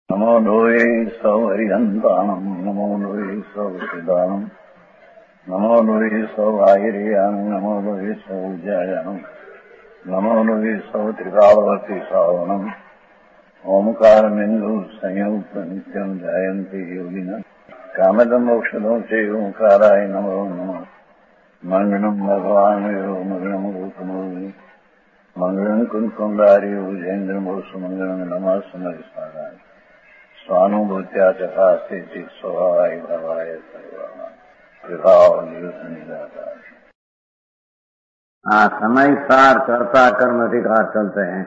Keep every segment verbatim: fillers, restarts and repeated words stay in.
नमो लोये सौहरिहन्तानम् नमो लोये सौहृदानम् नमो लोये सौभागिर्यानम् नमो लोये सौजायानम् नमो लोये सौत्रिकावती सावनम् ओंकारमिन्दु संयुक्त नित्यम् जायन्ति योगिनः कामदम् मोक्षदम् च ओंकाराय नमो नमः मङ्गलम् भगवान् यो मङ्गलम् रूपमोहि मङ्गलम् कुन्कुण्डारि उजेन्द्रमोसु मङ्गलम् नमः समरिसाराय स्वानुभूत्या चकास्ते चित् स्वभावाय भवाय प्रभाव निराकार। हाँ, समय सार कर्ता कर्म अधिकार चलते हैं।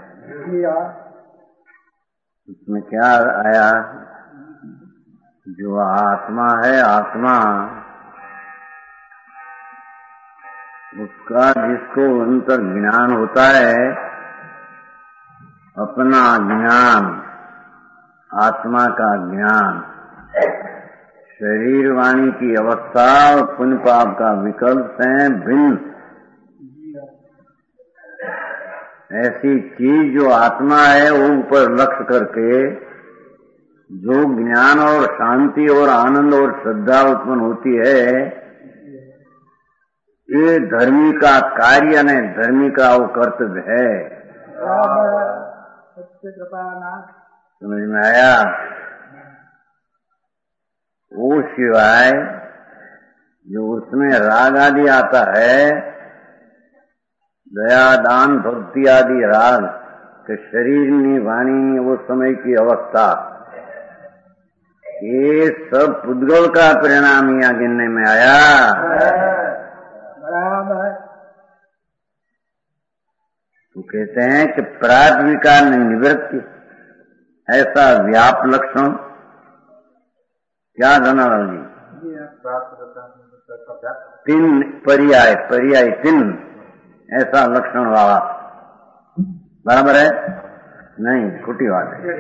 उसमें क्या आया, जो आत्मा है, आत्मा उसका जिसको अंतर ज्ञान होता है, अपना ज्ञान, आत्मा का ज्ञान, शरीर वाणी की अवस्था और पुण्य पाप का विकल्प है भिन्न। ऐसी चीज जो आत्मा है वो ऊपर लक्ष्य करके जो ज्ञान और शांति और आनंद और श्रद्धा उत्पन्न होती है, ये धर्मी का कार्य नहीं, धर्मी का वो कर्तव्य है। समझ में आया? वो सिवाय जो उसमें राग आदि आता है, दया दान भक्ति आदि राग के शरीर में वाणी वो समय की अवस्था, ये सब पुद्गल का परिणाम यहाँ गिनने में आया। तो कहते हैं कि प्राग विकार में निवृत्ति, ऐसा व्याप लक्षण क्या धनालाल जी? तीन पर्याय, पर्याय तीन ऐसा लक्षण वाला, बराबर है? नहीं, खोटी बात है।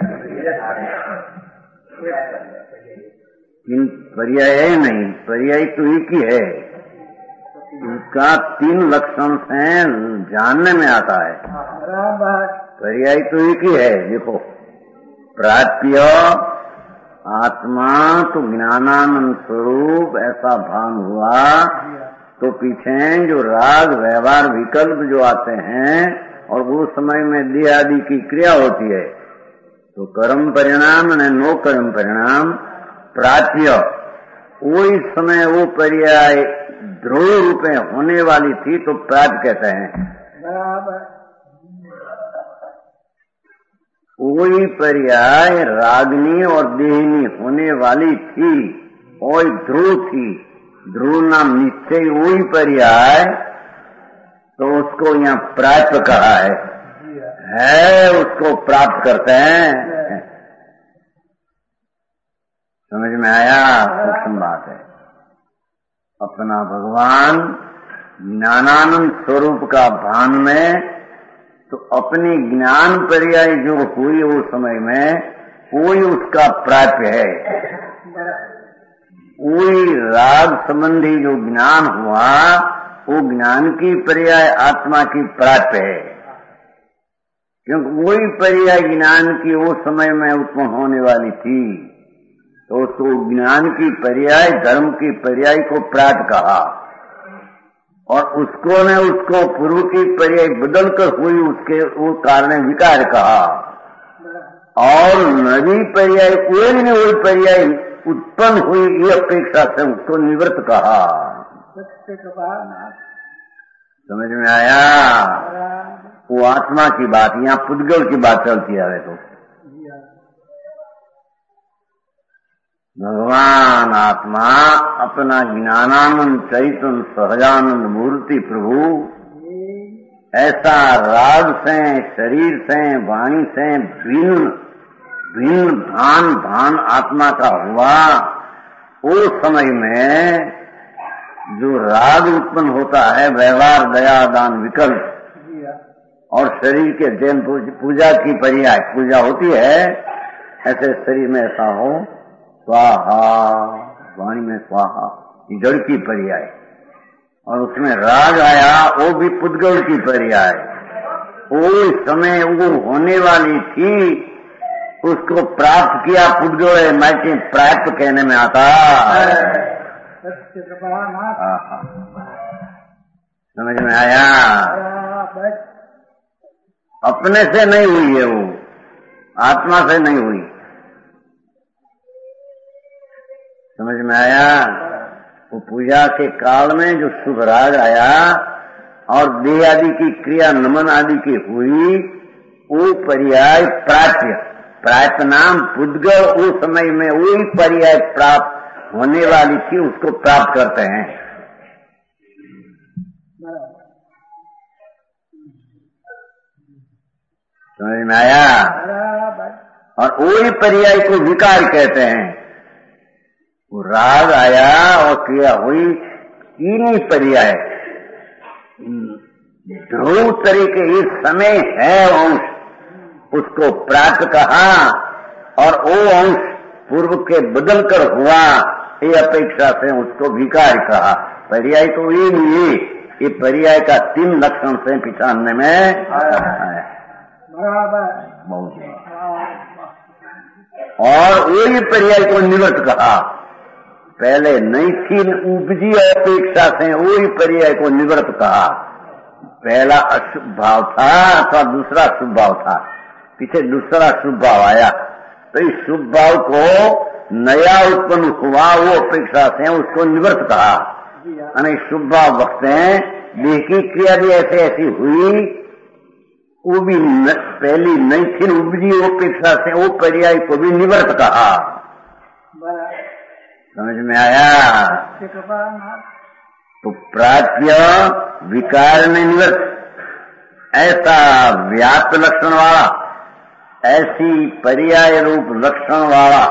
तीन पर्याय है नहीं, पर्याय तो एक ही है। उसका तीन लक्षण से जानने में आता है। पर्याय तो एक ही है। देखो, प्राप्य आत्मा तो ज्ञानानंद स्वरूप ऐसा भान हुआ, तो पीछे जो राग व्यवहार विकल्प जो आते हैं और वो समय में देह आदि की क्रिया होती है, तो कर्म परिणाम न नो कर्म परिणाम प्राप्य, वही समय वो पर्याय ध्रुव रूप में होने वाली थी तो प्राप्त कहते हैं। वही पर्याय रागनी और देहिनी होने वाली थी और ध्रुव थी, ध्रुव नाम निश्चय वही पर्याय, तो उसको यहाँ प्राप्त कहा है, है उसको प्राप्त करते हैं। समझ में आया? सूक्ष्म बात है। अपना भगवान ज्ञानानंद स्वरूप का भान में, तो अपनी ज्ञान पर्याय जो हुई उस समय में, वही उसका प्राप्य है। वही राग संबंधी जो ज्ञान हुआ, वो ज्ञान की पर्याय आत्मा की प्राप्य है, क्योंकि वही पर्याय ज्ञान की वो समय में उत्पन्न होने वाली थी, तो उसको ज्ञान की पर्याय धर्म की पर्याय को प्राप्त कहा, और उसको ने उसको पूर्व की पर्याय बदल कर हुई उसके वो कारण विकार कहा, और नवी पर्याय कोई ने वही पर्याय उत्पन्न हुई ये अपेक्षा से उसको निवृत्त कहा। समझ में आया? वो आत्मा की बात, यहाँ पुद्गल की बात चलती है। तो भगवान आत्मा अपना ज्ञानानंद चैतन्य सहजानंद मूर्ति प्रभु ऐसा राग से, शरीर से, वाणी से भिन्न भिन्न भान भान आत्मा का हुआ, उस समय में जो राग उत्पन्न होता है, व्यवहार दया दान विकल्प, और शरीर के देन पूजा की पर्याय पूजा होती है, ऐसे शरीर में ऐसा हो स्वाहा, वाणी में स्वाहा, जड़ की पर्याय, और उसमें राग आया वो भी पुद्गल की पर्याय, वो समय वो होने वाली थी, उसको प्राप्त किया पुद्गल माटी प्राप्त कहने में आता। समझ में आया? अपने से नहीं हुई है, वो आत्मा से नहीं हुई। समझ में आया? वो पूजा के काल में जो शुभ राग आया और देह आदि की क्रिया नमन आदि की हुई, वो पर्याय प्राप्य प्राप्त नाम पुद्गल उस समय में वही पर्याय प्राप्त होने वाली थी, उसको प्राप्त करते हैं। समझ में आया? और वही पर्याय को विकार कहते हैं। वो राग आया और क्रिया हुई, तीन ही पर्याय ध्रुव तरीके इस समय है अंश, उसको प्राप्त कहा, और वो अंश पूर्व के बदल कर हुआ ये अपेक्षा से उसको विकार कहा। पर्याय तो ये नहीं, ये पर्याय का तीन लक्षण से पहचानने में आया। और वही पर्याय को निवर्त कहा। पहले नहीं थी उपजी अपेक्षा से वही पर्याय को निवर्त कहा। पहला अशुभ भाव था अथवा दूसरा शुभ भाव था, पीछे दूसरा शुभ भाव आया, तो इस शुभ भाव को नया उत्पन्न हुआ वो अपेक्षा से उसको निवर्त कहा। यानी शुभ भाव वक्त देह की क्रिया भी ऐसे ऐसी हुई, वो भी न, पहली नहीं थी उपजी अपेक्षा से वो पर्याय को भी निवर्त कहा। समझ में आया? तो प्राप्य विकार में निवर्त, ऐसा व्याप्त लक्षण वाला, ऐसी पर्याय रूप लक्षण वाला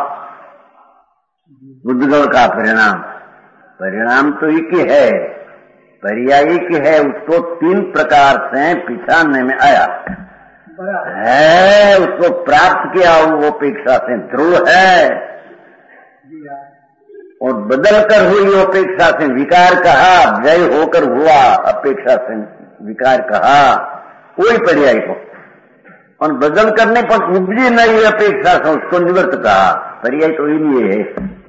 पुद्गल का परिणाम, परिणाम तो एक ही है, पर्याय एक है, उसको तीन प्रकार से पहचानने में आया है। उसको प्राप्त किया वो अपेक्षा से ध्रुव है, और बदल कर हुई अपेक्षा से विकार कहा, जय होकर हुआ अपेक्षा से विकार कहा, वही पर्याय को, और बदल करने पर उपजी नहीं अपेक्षा से उसको निवर्त कहा। पर्याय तो ही नहीं है।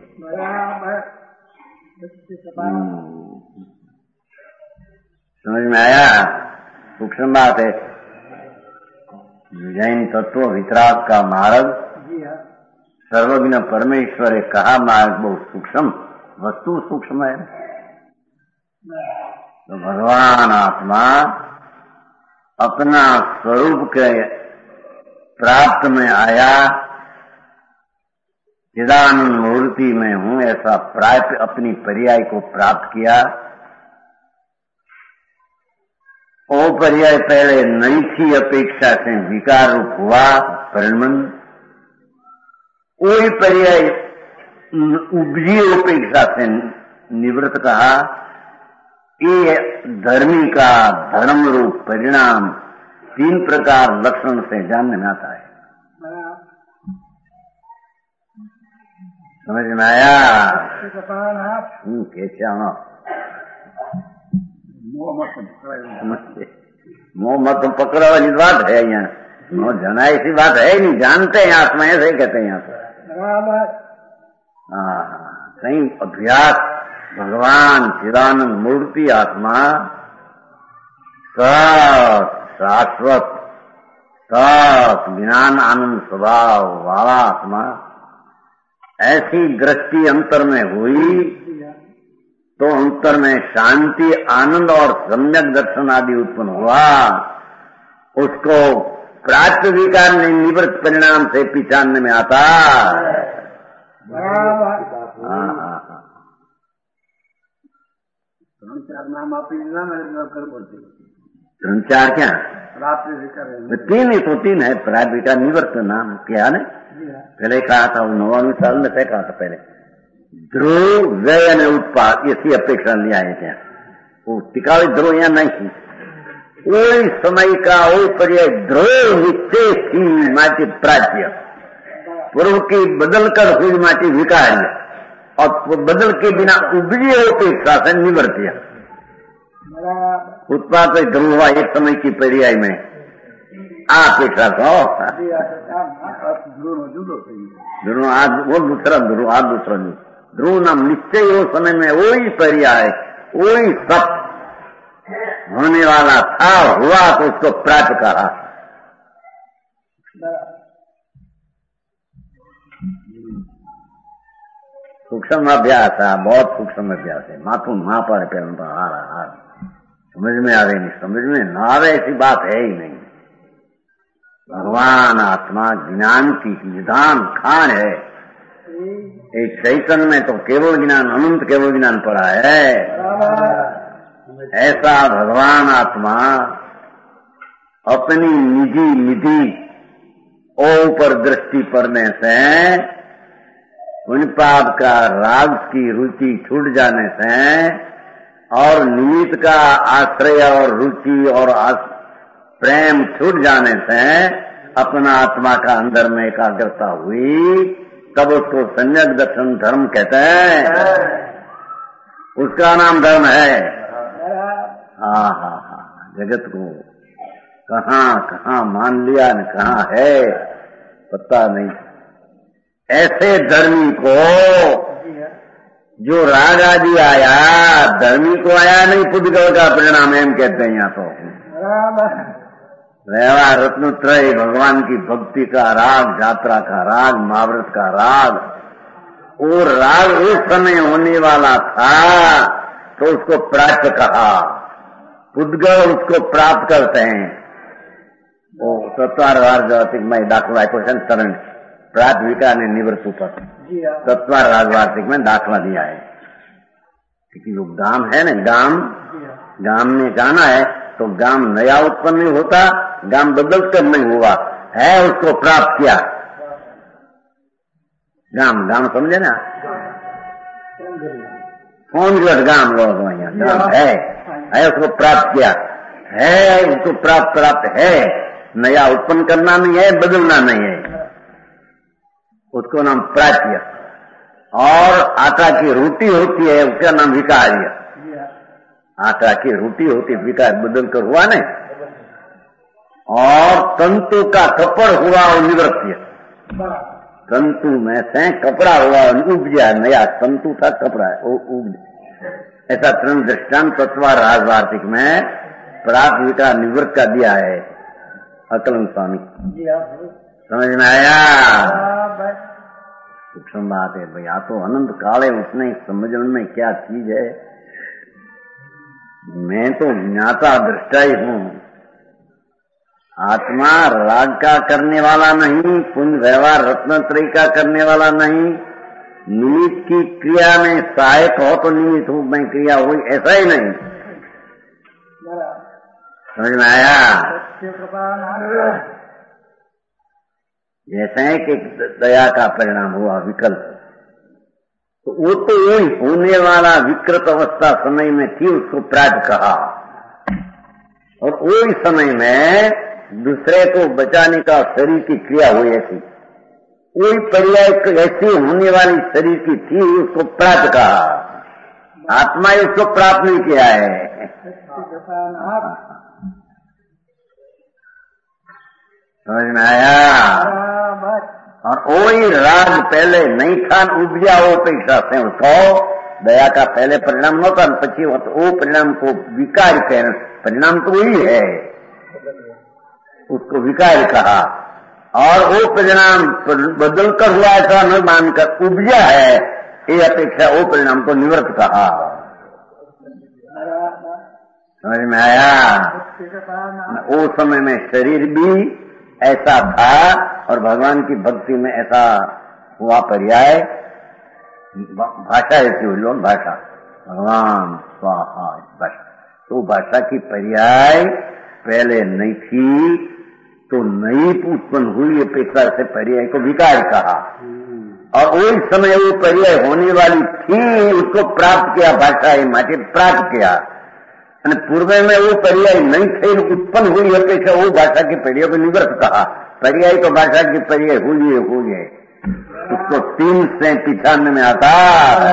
समझ में आया? सूक्ष्म बात है। जैन तत्व वितराग का मार्ग सर्वज्ञ परमेश्वर कहा मार्ग बहुत सूक्ष्म, वस्तु सूक्ष्म है। तो भगवान आत्मा अपना स्वरूप के प्राप्त में आया, चिदानंद मूर्ति में हूं ऐसा प्राप्त अपनी पर्याय को प्राप्त किया। वो पर्याय पहले नहीं थी अपेक्षा से विकार रूप हुआ परिणमन, वही पर्याय उपजी अपेक्षा से निवृत्त कहा। ये धर्मी का धर्म रूप परिणाम तीन प्रकार लक्षण से जानने में आता है। समझ में आया? कैसे मोह मत पकड़ा वाली बात है यहाँ, मोह जना ऐसी बात है नहीं, जानते हैं आत्मा, ऐसे ही कहते हैं यहाँ पर। हाँ, कहीं अभ्यास भगवान चिदानंद मूर्ति आत्मा सत शाश्वत सत ज्ञान आनंद स्वभाव वाला आत्मा ऐसी दृष्टि अंतर में हुई तो अंतर में शांति आनंद और सम्यक दर्शन आदि उत्पन्न हुआ। उसको प्राप्त विकार में निवृत्त परिणाम से पहचानने में आता। चार नाम आप तीन चार क्या प्राप्त विकार, तीन ही तो तीन है। प्राप्त विकार निवृत्त नाम क्या है? पहले कहा था वो नवानवे साल में तय कहा था पहले ध्रुव व्यय ने उत्पाद ऐसी अपेक्षा नहीं आए थे। वो टिकावी ध्रुव यहाँ नहीं थी, वही समय का वो पर्याय ध्रुव निश्चय थी माटी प्राच्य, पूर्व की बदल कर हुई माटी विकार्य, और बदल के बिना उपजी अपेक्षा से निवर्त्य उत्पाद ध्रुव हुआ एक समय की पर्याय में। આ પેઠા છો ધ્રુવ જુદો થઈ ગયો ધ્રુવ આ वो दूसरा ध्रुव आ दूसरा नहीं ध्रुव नाम निश्चय वो समय में वही पर्याय वही सब होने वाला था हुआ तो उसको प्राप्त करा सूक्ष्म अभ्यास है बहुत सूक्ष्म अभ्यास है माथू ना पड़े पहले तो हार हार समझ में आवे नहीं समझ में ना आवे ऐसी बात है ही नहीं भगवान आत्मा ज्ञान की विधान खान है एक चैतन्य में तो केवल ज्ञान अनंत केवल ज्ञान पड़ा है ऐसा भगवान आत्मा अपनी निजी निधि ऊपर दृष्टि पड़ने से उन पाप का राग की रुचि छूट जाने से और निमित्त का आश्रय और रुचि और प्रेम छूट जाने से अपना आत्मा का अंदर में एकाग्रता हुई तब उसको सम्यक दर्शन धर्म कहते हैं उसका नाम धर्म है। हाँ हाँ हाँ जगत को कहाँ कहाँ मान लिया न कहाँ है पता नहीं। ऐसे धर्मी को जो राग आदि आया धर्मी को आया नहीं पुद्गल का परिणाम एम कहते हैं यहाँ तो व्यवहार रत्नत्रय भगवान की भक्ति का राग यात्रा का राग महाव्रत का राग वो राग उस समय होने वाला था तो उसको प्राप्त कहा पुद्गल उसको प्राप्त करते हैं वो तत्वार जातिक में दाखला क्वेश्चन करण प्राप्त विकार ने निवृत्त ऊपर तत्वार राजवार्तिक में दाखला दिया है क्योंकि वो गाम है ना गाम गाम में जाना है तो गाम नया उत्पन्न नहीं होता गाम बदल कर नहीं हुआ है उसको प्राप्त किया गाम गाम समझे ना कौन गाम लोग गाम है है उसको प्राप्त किया है उसको प्राप्त प्राप्त है नया उत्पन्न करना नहीं है बदलना नहीं है उसको नाम प्राप्य और आटा की रोटी होती है उसका नाम विकार्य आटा की रोटी होती विकार बदल कर हुआ नहीं और तंतु का कपड़ हुआ और निवृत्य तंतु में से कपड़ा हुआ उग गया नया तंतु था कपड़ा उग ऐसा त्रन दृष्टांत तत्वार राजवार्तिक में प्राप्त विकार निवृत्त का दिया है अकलन स्वामी समझ में आया सूक्ष्म बात है भाई आ तो अनंत काल है उसने समझने में क्या चीज है मैं तो ज्ञाता दृष्टा ही हूँ आत्मा राग का करने वाला नहीं पुण्य व्यवहार रत्नत्रय का करने वाला नहीं निमित्त की क्रिया में सहायक हो तो निमित्त रूप में क्रिया हुई ऐसा ही नहीं समझ में आया जैसे कि दया का परिणाम हुआ विकल्प तो वो तो वही होने वाला विकृत अवस्था समय में थी उसको प्राप्त कहा और वही समय में दूसरे को बचाने का शरीर की क्रिया हुई ऐसी वही पर्याय ऐसी होने वाली शरीर की थी उसको प्राप्त कहा आत्मा उसको प्राप्त नहीं किया है समझ में आया और वही राग पहले नहीं था उपजा वो पेक्षा से उसको दया का पहले परिणाम होता पची वो परिणाम को विकार कह परिणाम तो वही है उसको विकार कहा और वो परिणाम बदल कर हुआ ऐसा न मानकर उपजा है ये अपेक्षा वो परिणाम को निवृत्त कहा समझ में आया वो समय में शरीर भी ऐसा था और भगवान की भक्ति में ऐसा हुआ पर्याय भाषा ऐसी हुई लोग भाषा भगवान स्वाहा भाषा तो भाषा की पर्याय पहले नहीं थी तो नई उत्पन्न हुई अपेक्षा से पर्याय को विकार कहा और वही समय वो पर्याय होने वाली थी उसको प्राप्त किया भाषा माटे प्राप्त किया पूर्व में वो पर्याय नहीं थे उत्पन्न हुई अपेक्षा वो भाषा की पर्याय को निवृत्त कहा पर्याय तो भाषा की पर्याय हुई हुई है उसको तीन से पिछानवे में आता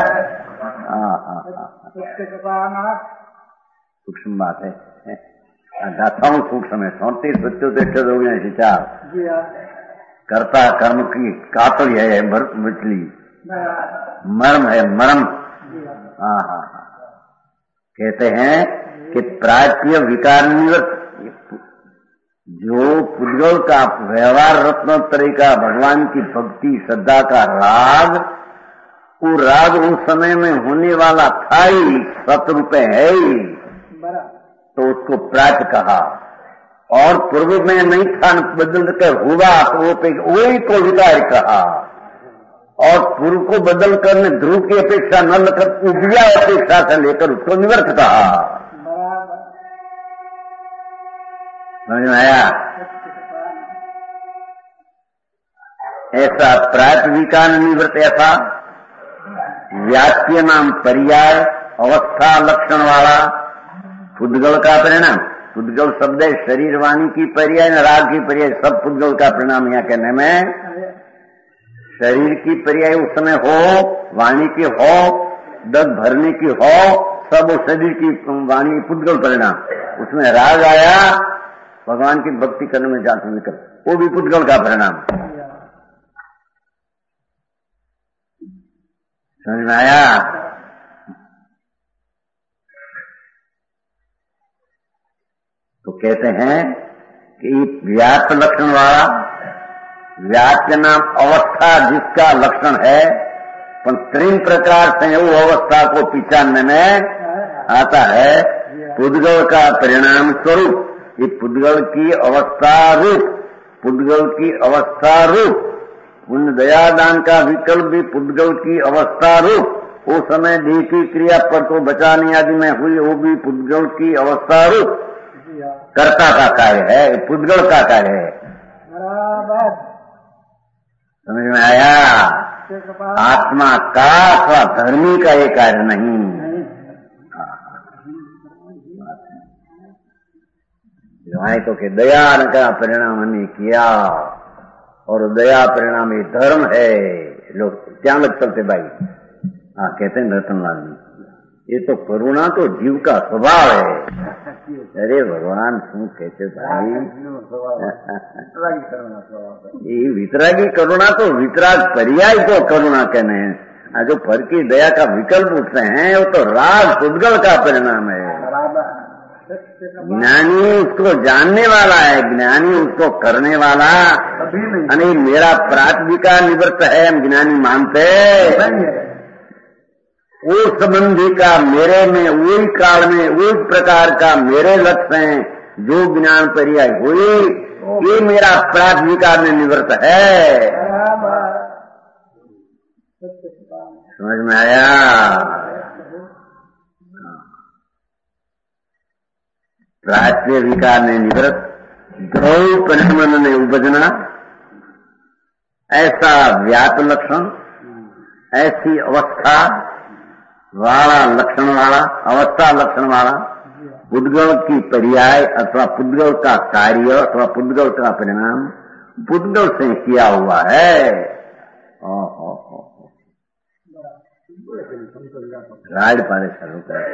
सूक्ष्म बात है गाथाओं सूक्ष्म है सौतीस सत्योतेष्ट हो गए विचार जी हाँ कर्ता कर्म की कातल है मछली मर्म है मर्म। हाँ हाँ हाँ कहते हैं कि प्राच्य विकार निवृत्त जो पुद्गल का व्यवहार रत्नोत्तरी का भगवान की भक्ति श्रद्धा का राग, वो राग उस समय में होने वाला था ही, सत रुपए है ही, तो उसको प्राच कहा। और पूर्व में नहीं था बदल कर हुआ तो वो पे वही को विकार कहा। और पूर्व को बदल कर ध्रुव की अपेक्षा न लेकर उबिया अपेक्षा से लेकर उसको निवर्त कहा। समझ में आया? ऐसा प्राच विकार निवृत्त, ऐसा व्याप्य नाम पर्याय अवस्था लक्षण वाला पुद्गल का परिणाम। पुद्गल शब्द है शरीर वाणी की पर्याय न राग की पर्याय, सब पुद्गल का परिणाम यहाँ कहने में। शरीर की पर्याय उस समय हो, वाणी की हो, दग भरने की हो, सब शरीर की वाणी पुद्गल परिणाम। उसमें राग आया भगवान की भक्ति करने में जाते निकल, वो भी पुद्गल का परिणाम। समझ में आया? तो कहते हैं कि व्याप्त लक्षण वाला, व्याप्य नाम अवस्था जिसका लक्षण है, पर तीन प्रकार से वो अवस्था को पहचानने में आता है। पुद्गल का परिणाम स्वरूप, ये पुद्गल की अवस्था रूप, पुद्गल की अवस्था रूप, पुण्य दयादान का विकल्प भी पुद्गल की अवस्था रूप। वो समय देह की क्रिया पर तो बचाने आदि में हुई, वो भी पुद्गल की अवस्था रूप कर्ता का कार्य है, पुद्गल का कार्य है। समझ में आया? आत्मा का अथवा धर्मी का ये कार्य नहीं। तो के दया का परिणाम हमने किया, और दया परिणाम ये धर्म है। लोग क्या लग चलते भाई? हाँ कहते हैं रतनलाल जी, ये तो करुणा तो जीव का स्वभाव है। अरे भगवान शू कहते भाई, ये वितरागी करुणा तो वितराग पर्याय को करुणा कहने हैं। जो फर की दया का विकल्प उठते हैं वो तो राग पुद्गल का परिणाम है। ज्ञानी उसको जानने वाला है, ज्ञानी उसको करने वाला नहीं। मेरा प्राथमिका निवृत्त है, हम ज्ञानी मानते। वो संबंधी का मेरे में वही काल में वही प्रकार का मेरे लक्ष्य हैं, जो ज्ञान पर्याय हुई, ये मेरा प्राथमिका में निवृत्त है। समझ में आया? प्राच्य विकार ने निवृत्त, द्रव परिणमन ने उपजना, ऐसा व्याप्त लक्षण, ऐसी अवस्था वाला लक्षण वाला, अवस्था लक्षण वाला पुद्गल की पर्याय अथवा पुद्गल का कार्य अथवा पुद्गल का परिणाम पुद्गल से किया हुआ है। ओ हो हो राज पाले शुरू कर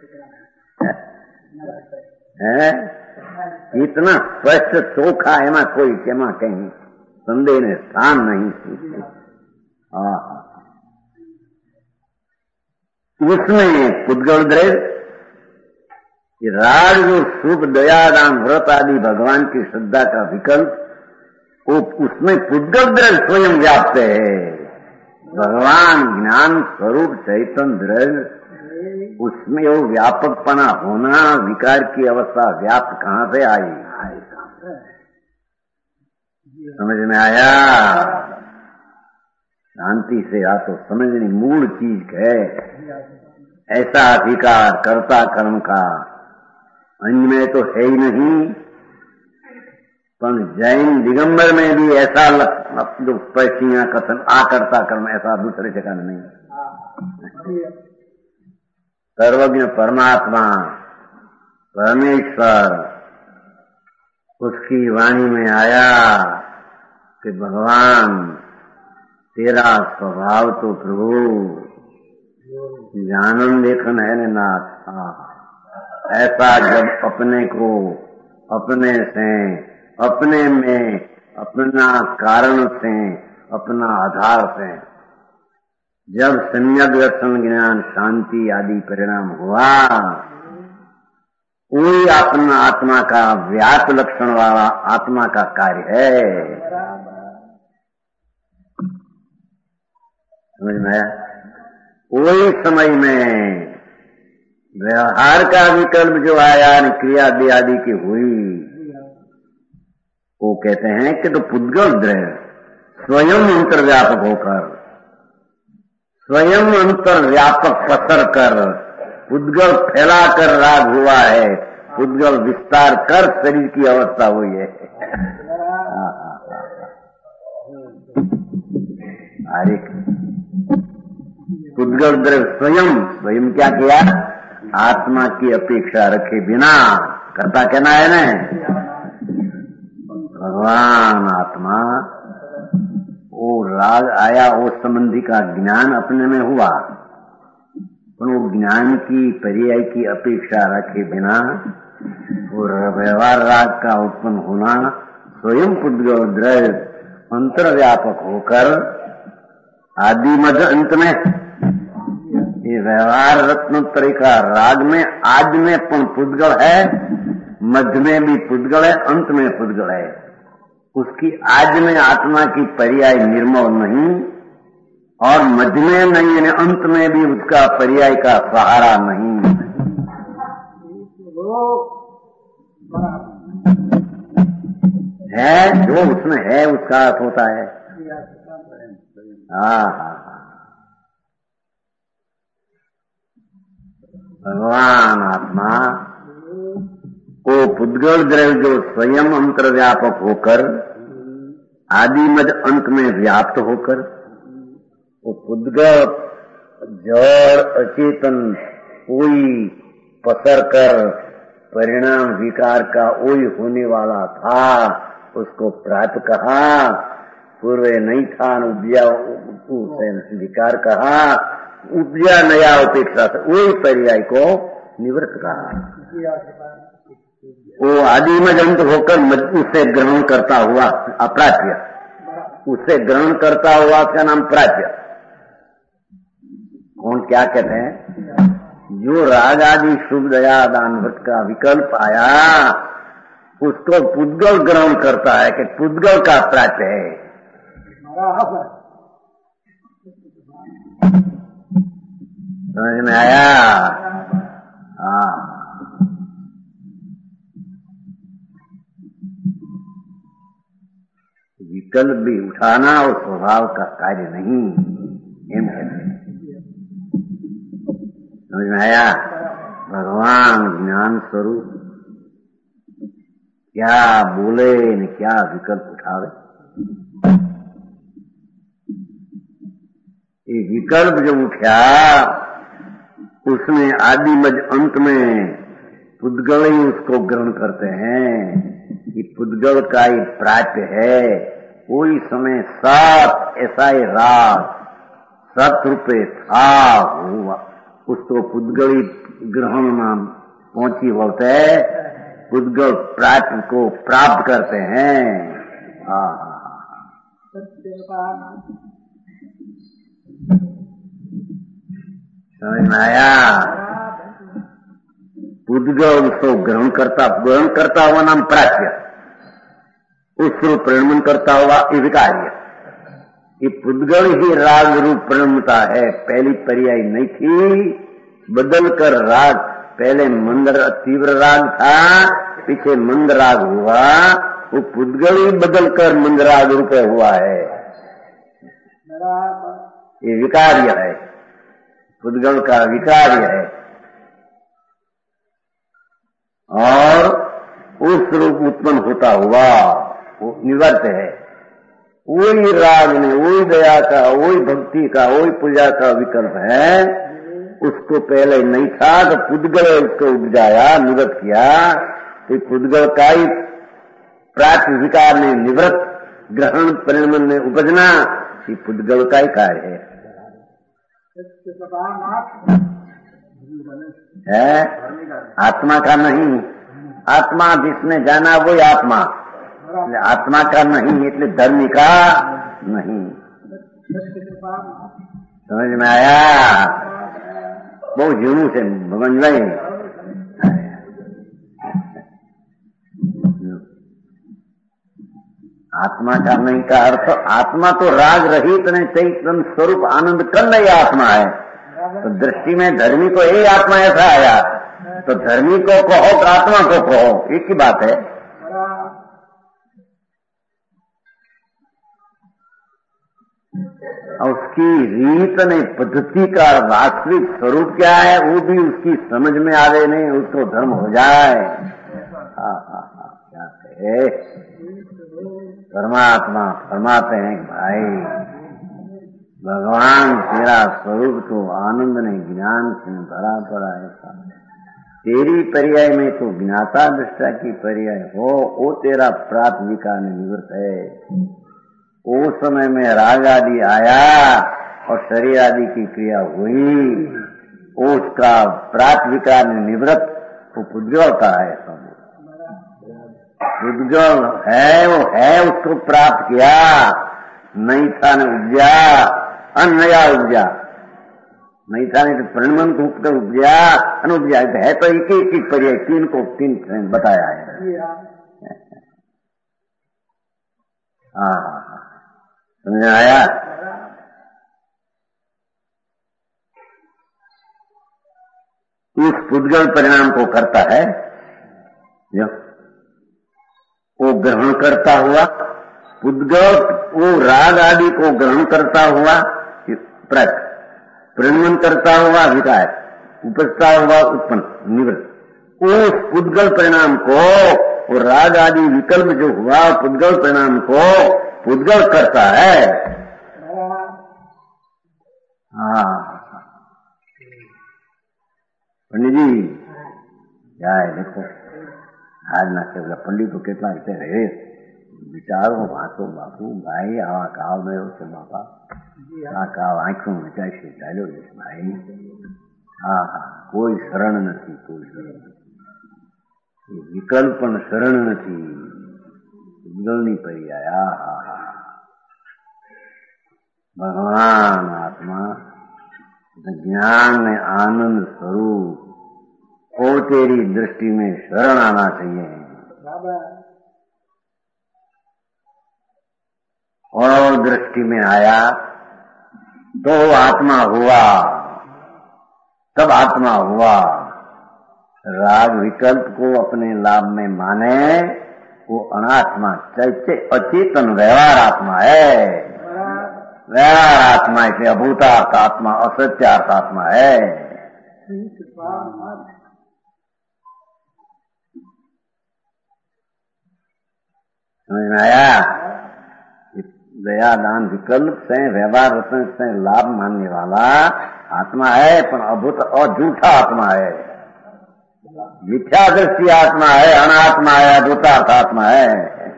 है, इतना स्पष्ट चोखा है ना, कोई केमा कहीं संदेह ने स्थान नहीं। हाँ, उसमें पुद्गल द्रव्य राग जो शुभ दयादान व्रत आदि भगवान की श्रद्धा का विकल्प, वो उसमें पुद्गल द्रव्य स्वयं व्याप्त है। भगवान ज्ञान स्वरूप चैतन्य द्रव्य, उसमें वो व्यापकपना होना, विकार की अवस्था व्याप्त कहाँ से आई? समझ में आया? शांति से आ तो समझनी मूल चीज है। ऐसा अधिकार कर्ता कर्म का अन्य में तो है ही नहीं, पर जैन दिगंबर में भी ऐसा जो पैसियां कथन आकर्ता कर्म ऐसा दूसरे जगह नहीं। सर्वज्ञ परमात्मा परमेश्वर, उसकी वाणी में आया कि भगवान तेरा स्वभाव तो प्रभु जानन देखन है नाथ। ऐसा जब अपने को अपने से, अपने में, अपना कारण से, अपना आधार से। जब सम्यक दर्शन ज्ञान शांति आदि परिणाम हुआ, वही अपना आत्मा का व्याप्त लक्षण वाला आत्मा का कार्य है। समझ में आया? वही समय में व्यवहार का विकल्प जो आया, क्रिया दे आदि की हुई, वो कहते हैं कि तो पुद्गल द्रव्य स्वयं अंतर्व्यापक होकर, स्वयं अंतर्व्यापक पसर कर, पुद्गल फैला कर राग हुआ है, पुद्गल विस्तार कर शरीर की अवस्था हुई है। अरे पुद्गल द्रव्य स्वयं स्वयं क्या किया? आत्मा की अपेक्षा रखे बिना करता कहना है ना, भगवान आत्मा वो राग आया, वो संबंधी का ज्ञान अपने में हुआ, पर वो ज्ञान की पर्याय की अपेक्षा रखे बिना और व्यवहार राग का उत्पन्न होना, स्वयं पुद्गल द्रव्य अंतर्व्यापक होकर आदि मध्य अंत में, ये व्यवहार रत्नोत्तरी का राग में आज में पण पुद्गल है, मध्य में भी पुद्गल है, अंत में पुद्गल है। उसकी आज में आत्मा की पर्याय निर्मल नहीं और मध्य में नहीं, यानी अंत में भी उसका पर्याय का सहारा नहीं है। जो उसमें है उसका अर्थ होता है। हाँ हाँ, भगवान आत्मा को पुद्गल द्रव्य जो स्वयं अंतर्व्यापक होकर आदि मध्य अंत में व्याप्त होकर, वो पुद्गल जड़ अचेतन कोई पसर कर परिणाम विकार का वही होने वाला था, उसको प्राप्त कहा। पूर्व नहीं था, उपजा उसे विकार कहा, उपजा नया उपेक्षा से वही पर्याय को निवृत्त कहा। वो आदि में अंत होकर उसे ग्रहण करता हुआ अप्राप्य, उसे ग्रहण करता हुआ उसका नाम प्राप्य। कौन क्या कहते हैं? जो राग आदि शुभ दया दान भक्त का विकल्प आया, उसको पुद्गल ग्रहण करता है कि पुद्गल का प्राप्य है। समझ में आया? हाँ, विकल्प भी उठाना और स्वभाव का कार्य नहीं, एम कहते हैं। समझ में आया? भगवान ज्ञान स्वरूप क्या बोले न क्या विकल्प उठावे। ये विकल्प जो उठा, उसमें आदि मध्य अंत में पुद्गल ही उसको ग्रहण करते हैं। ये पुद्गल का ही प्राप्य है। कोई समय सात ऐसा ही राग सत रूपये था हुआ, उसको पुद्गल ग्रहण नाम पहुंची बोलते हैं, पुद्गल प्राप्त को प्राप्त करते हैं। समझ में आया? पुद्गल उसको ग्रहण करता ग्रहण करता हुआ नाम प्राप्य, उसको परिणमन करता हुआ ये विकार्य। ये पुद्गल ही राग रूप परिणमता है। पहली पर्याय नहीं थी, बदल कर राग, पहले मंद तीव्र राग था, पीछे मंद राग हुआ, वो पुद्गल ही बदल कर मंद राग रूप हुआ है। ये विकार्य है, पुद्गल का विकार्य है। और उस रूप उत्पन्न होता हुआ वो निवर्त है। वही राग में, वही दया का, वही भक्ति का, वही पूजा का विकल्प है। उसको पहले नहीं था तो पुद्गल उसको उपजाया, निवृत्त किया, तो पुद्गल का ही प्राप्त विकार में निवृत्त, ग्रहण परिणमन में उपजना, ये पुद्गल का ही कार्य है। है आत्मा का नहीं। आत्मा जिसने जाना वही आत्मा, आत्मा का नहीं એટલે धर्मी का नहीं। समझ में आया? बहुत झूठू છે ભગવાનભાઈ। आत्मा का नहीं का अर्थ, आत्मा तो राग रहित नहीं चैतन्य स्वरूप आनंद कंद ही आत्मा है। तो दृष्टि में धर्मी को यही आत्मा ऐसा आया, तो धर्मी को कहो तो आत्मा को कहो, एक ही बात है। और उसकी रीत नहीं, पद्धति का वास्तविक स्वरूप क्या है वो भी उसकी समझ में आवे नहीं, उसको धर्म हो जाए। हाँ हाँ हाँ, क्या कहे परमात्मा फरमाते हैं कि भाई भगवान तेरा स्वरूप तो आनंद ने ज्ञान से भरा पड़ा है। तेरी पर्याय में तो ज्ञाता दृष्टा की पर्याय हो, वो तेरा प्राप्त विकार निवृत्त है। वो समय में राग आदि आया और शरीर आदि की क्रिया हुई, उसका प्राप्त विकार निवृत्त वो पुद्गल का है। सब पुद्गल है, वो है, उसको प्राप्त किया, नहीं था न उपजा, अनया उपजा, नहीं था नहीं तो प्रणमन को उपकर उपजा, अनुपजा है। तो एक एक एक पर्याय तीन को तीन बताया है। हाँ, समझ आया? उस पुद्गल परिणाम को करता है जो वो ग्रहण करता हुआ, पुद्गल वो राग आदि को ग्रहण करता हुआ प्रक, प्रणमन करता हुआ विकार, उपजता हुआ उत्पन्न निवृत्त। उस पुद्गल परिणाम को, वो राग आदि विकल्प जो हुआ पुद्गल परिणाम को पुद्गल करता है। हाँ पंडित जी क्या है देखो, आज ना केवल पंडित કેટલા રીતે રહે વિચારો વાંચો બાપુ ભાઈ, આવા કાવ મેળો છે બાપા, આ કાવ આંખું વિચાર છે ચાલ્યો છે ભાઈ। હા હા, કોઈ શરણ નથી, કોઈ શરણ નથી, વિકલ્પ પણ શરણ નથી, ઉદ્ગલની પર્યાય। આ હા હા, ભગવાન આત્મા ज्ञान में आनंद स्वरूप वो तेरी दृष्टि में शरण आना चाहिए। और दृष्टि में आया तो आत्मा हुआ, तब आत्मा हुआ। राग विकल्प को अपने लाभ में माने वो अनात्मा चैत्य अचेतन व्यवहार आत्मा है। व्यवहार आत्मा इसलिए अभूतार्थ आत्मा, असत्यार्थ आत्मा है। समझ में आया? दया दान विकल्प से व्यवहार रतन से लाभ मानने वाला आत्मा है, पर अभूत और झूठा आत्मा है, मिथ्या दृष्टि आत्मा है, अनात्मा है, अभूतार्थ आत्मा है।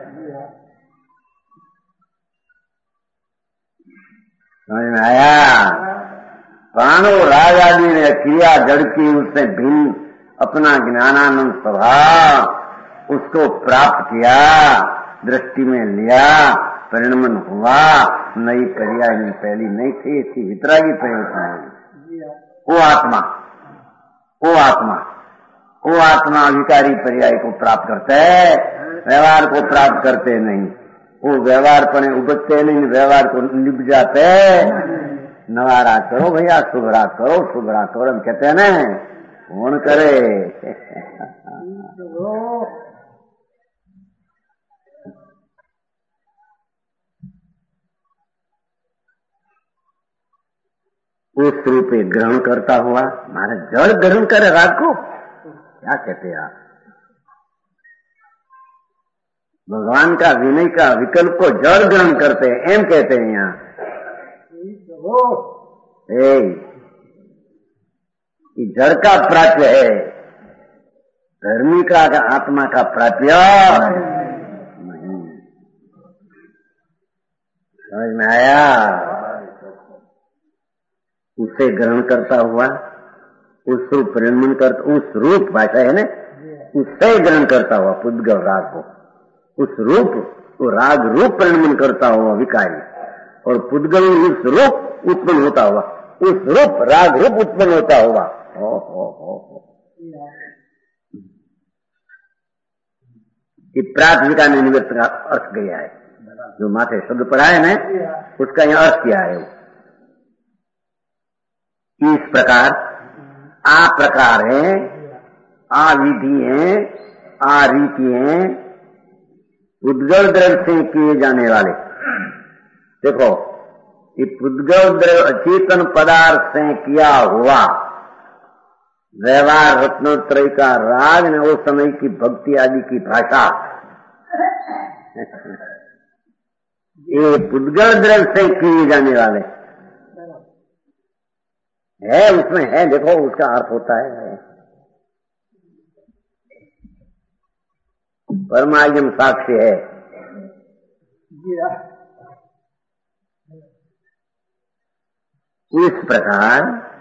समझ में आया? प्राणो राग आदि ने क्रिया जड़ की उससे भिन्न अपना ज्ञानानंद स्वभाव उसको प्राप्त किया, दृष्टि में लिया, परिणमन हुआ, नई पर्याय में पहली नहीं थी, इसकी वितरागी पर्याय। वो आत्मा, वो आत्मा, वो आत्मा विकारी पर्याय को प्राप्त करते है, व्यवहार को प्राप्त करते नहीं। वो व्यवहार पने उबजते नहीं, व्यवहार को निभ जाते। नवारा करो भैया, शुभरा करो, शुभरा करो हम कहते हैं ना, कौन करे? उस रूप ग्रहण करता हुआ मारे जड़ ग्रहण करे राग को, क्या कहते हैं आप? भगवान का विनय का विकल्प को जड़ ग्रहण करते हैं, एम कहते हैं यहाँ। जड़ का प्राप्य है, धर्मी का आत्मा का प्राप्य नहीं। समझ में आया? उसे ग्रहण करता हुआ, उस रूप परिणमन करता, उस रूप भाषा है ना, उससे ग्रहण करता हुआ पुद्गल राग को, उस रूप को राग रूप परिणमन करता हुआ विकारी, और पुद्गल उस रूप उत्पन्न होता हुआ, उस रूप राग रूप उत्पन्न होता हुआ। हो हो हो हो ये प्राथमिका में निवृत्त का अर्थ गया है, जो माथे शब्द पढ़ा है ना, उसका यह अर्थ किया है। इस प्रकार आ प्रकार है, आ विधि है, आ रीति है, पुद्गल द्रव्य से किए जाने वाले। देखो, ये पुद्गल द्रव्य अचेतन पदार्थ से किया हुआ व्यवहार रत्नोत्रय का राग ने उस समय की भक्ति आदि की भाषा, ये पुद्गल द्रव्य से किए जाने वाले है, उसमें है। देखो उसका अर्थ होता है परमायम साक्ष्य है। इस प्रकार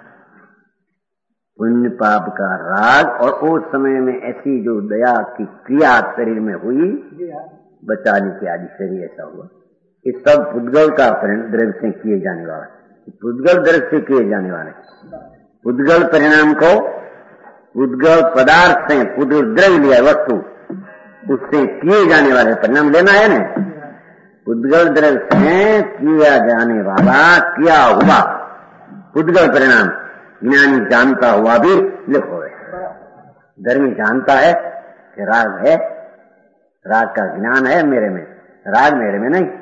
पुण्य पाप का राग और उस समय में ऐसी जो दया की क्रिया शरीर में हुई, बचाने की आदि शरीर ऐसा हुआ, ये सब पुद्गल का द्रव्य से किए जाने वाला, पुद्गल द्रव्य से किए जाने वाले। पुद्गल परिणाम को पुद्गल पदार्थ से पुद्गल द्रव्य लिया वस्तु, उससे किए जाने वाले परिणाम लेना है ना। पुद्गल द्रव्य से किया जाने वाला किया हुआ पुद्गल परिणाम ज्ञानी जानता हुआ भी लिखो है। धर्मी जानता है कि राग है, राग का ज्ञान है मेरे में, राग मेरे में नहीं।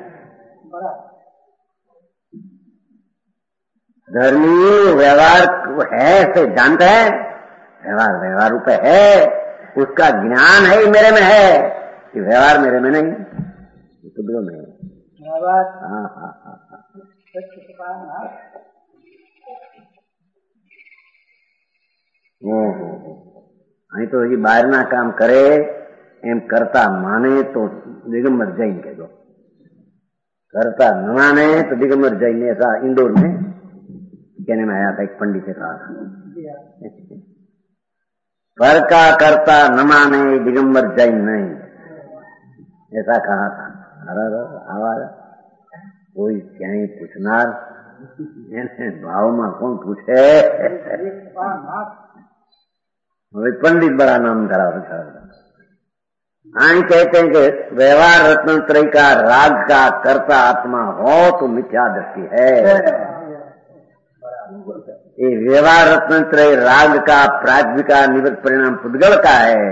धर्मी व्यवहार है से जानता है, व्यवहार व्यवहार रूप है, उसका ज्ञान है मेरे में है, कि व्यवहार मेरे में नहीं, पुद्गल में है। हाँ हाँ हाँ અહીં તો હજી બહારના કામ કરે એમ કરતા માને તો દિગંબર જૈન કહેજો, करता न माने तो दिगंबर जैन ने ऐसा इंदौर में कहने में आया था, एक पंडित ने कहा था, पर का करता न माने दिगंबर जैन नहीं, ऐसा कहा था। अरे आवाज कोई क्यां पूछनार भाव में कौन पूछे, पंडित बड़ा नाम करा था। आई कहते हैं कि व्यवहार रत्नत्रय का राग का कर्ता आत्मा हो तो मिथ्या दृष्टि है। ये व्यवहार रत्नत्रय राग का प्राज्ञ का निवृत्त परिणाम पुद्गल का है।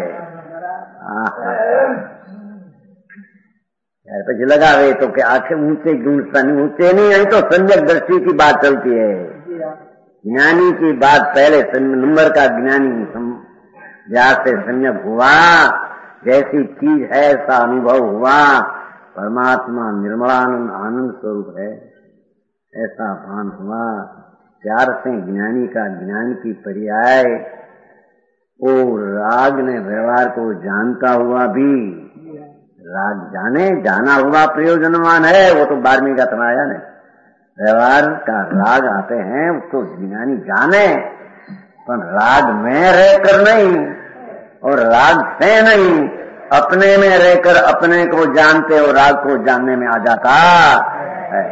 यार पीछे लगावे तो कि आंखें ऊंचे गुणता नहीं, ऊंचे नहीं आई तो सम्यक दृष्टि की बात चलती है। ज्ञानी की बात पहले नंबर का ज्ञानी जैसे सम्यक हुआ, जैसी चीज है ऐसा अनुभव हुआ, परमात्मा निर्मलानंद आनंद स्वरूप है ऐसा भान हुआ। प्यार से ज्ञानी का ज्ञान की पर्याय वो राग ने व्यवहार को जानता हुआ भी, राग जाने जाना हुआ प्रयोजनवान है, वो तो बारहवीं का तमाया ने व्यवहार का राग आते हैं उसको ज्ञानी जाने, पर राग में रहकर नहीं और राग से नहीं, अपने में रहकर अपने को जानते और राग को जानने में आ जाता है।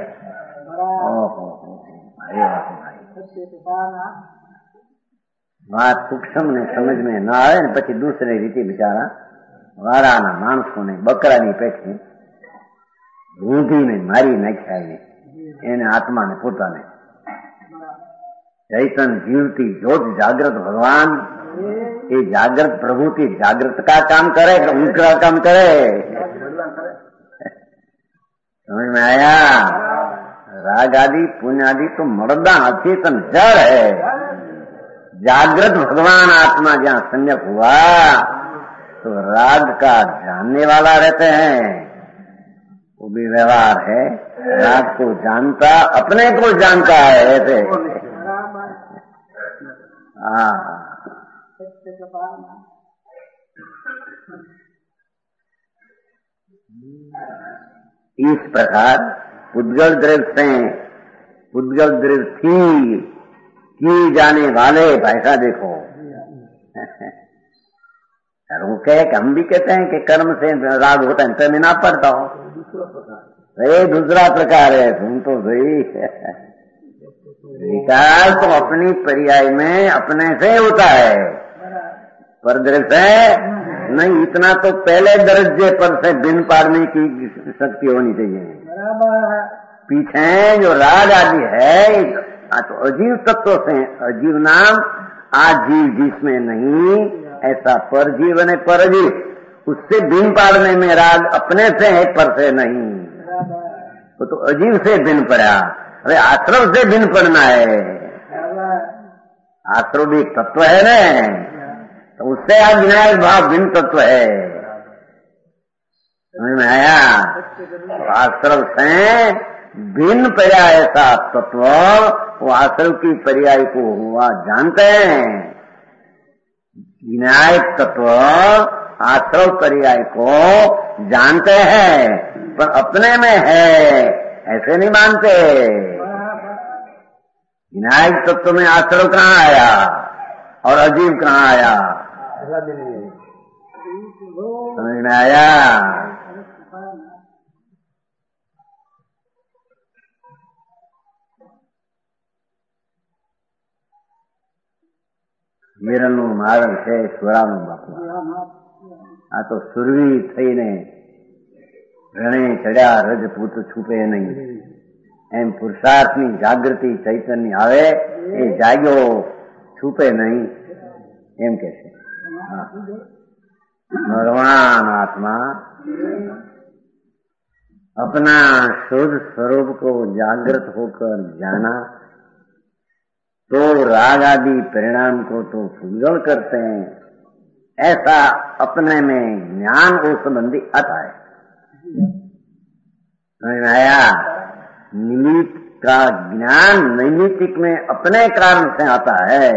बात सूक्ष्म ने समझ में न आए ने પછી दूसरे रीति बिचारा वाराना माणसोने બકરાની પેઠે ઊંધીને મારી નાખ્યા એને આત્માને પોતાને चैतन जीवती ज्योत जागृत भगवान, ये जागृत प्रभु की जागृत का काम करे कि उनका काम करे, समझ में आया। राग आदि पुण्य आदि तो मर्दा अचेतन जड़ है, जागृत भगवान आत्मा जहाँ सम्यक हुआ तो राग का जानने वाला रहते हैं, वो भी व्यवहार है, राग को जानता अपने को जानता है ऐसे। हाँ इस प्रकार पुद्गल द्रव्य से पुद्गल द्रव्य थी की जाने वाले, भाषा देखो और वो कहे कि हम भी कहते हैं कि कर्म से राग होता है, तो मैं ना पढ़ता हूँ। ये दूसरा प्रकार है, तुम तो सही है। विकार तो अपनी पर्याय में अपने से होता है, पर दृश्य नहीं। इतना तो पहले दर्जे पर से बिन पाड़ने की शक्ति होनी चाहिए। पीछे जो राग आदि है तो अजीव तत्व से, अजीव नाम आजीव जिसमें नहीं, ऐसा परजीव है परजीव, उससे बिन पाड़ने में राग अपने से है, पर से नहीं। तो, तो अजीव से बिन पड़ा। अरे आश्रव से बिन पड़ना है, आश्रव भी तत्व है ना, तो उससे आज विनायक भाव भिन्न तत्व है। समझ में आया? तो आश्रव से भिन्न पर्याय ऐसा तत्व, वो आश्रव की पर्याय को हुआ जानते हैं। विनायक तत्व आश्रव पर्याय को जानते हैं, पर अपने में है ऐसे नहीं मानते। विनायक तत्व में आश्रव कहाँ आया और अजीव कहाँ आया? समझ में आया? વીરનું મારણ છે સુરાનું બાપુ. આ તો સુરવી થઈને રણે ચડ્યા રજપૂત છૂપે નહીં. એમ પુરુષાર્થની જાગૃતિ ચૈતન્ય આવે એ જાગ્યો છૂપે નહીં એમ કે છે. भगवान आत्मा अपना शुद्ध स्वरूप को जागृत होकर जाना तो राग आदि परिणाम को तो फुलगल करते हैं, ऐसा अपने में ज्ञान को संबंधी आता है. समझ में आया? निमित्त का ज्ञान नैमित्तिक में अपने कारण से आता है,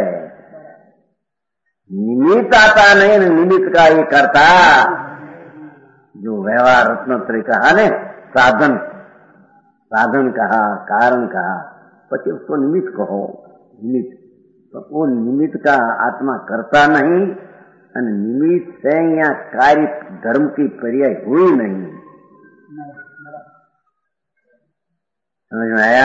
निमित्त आता नहीं. निमित्त का ये करता जो व्यवहार रत्नोत्तरी कहा ने, साधन साधन कहा, कारण कहा, पति उसको निमित्त कहो. निमित्त तो वो निमित्त का आत्मा करता नहीं, और निमित्त से या कार्य धर्म की पर्याय हुई नहीं. समझ में आया?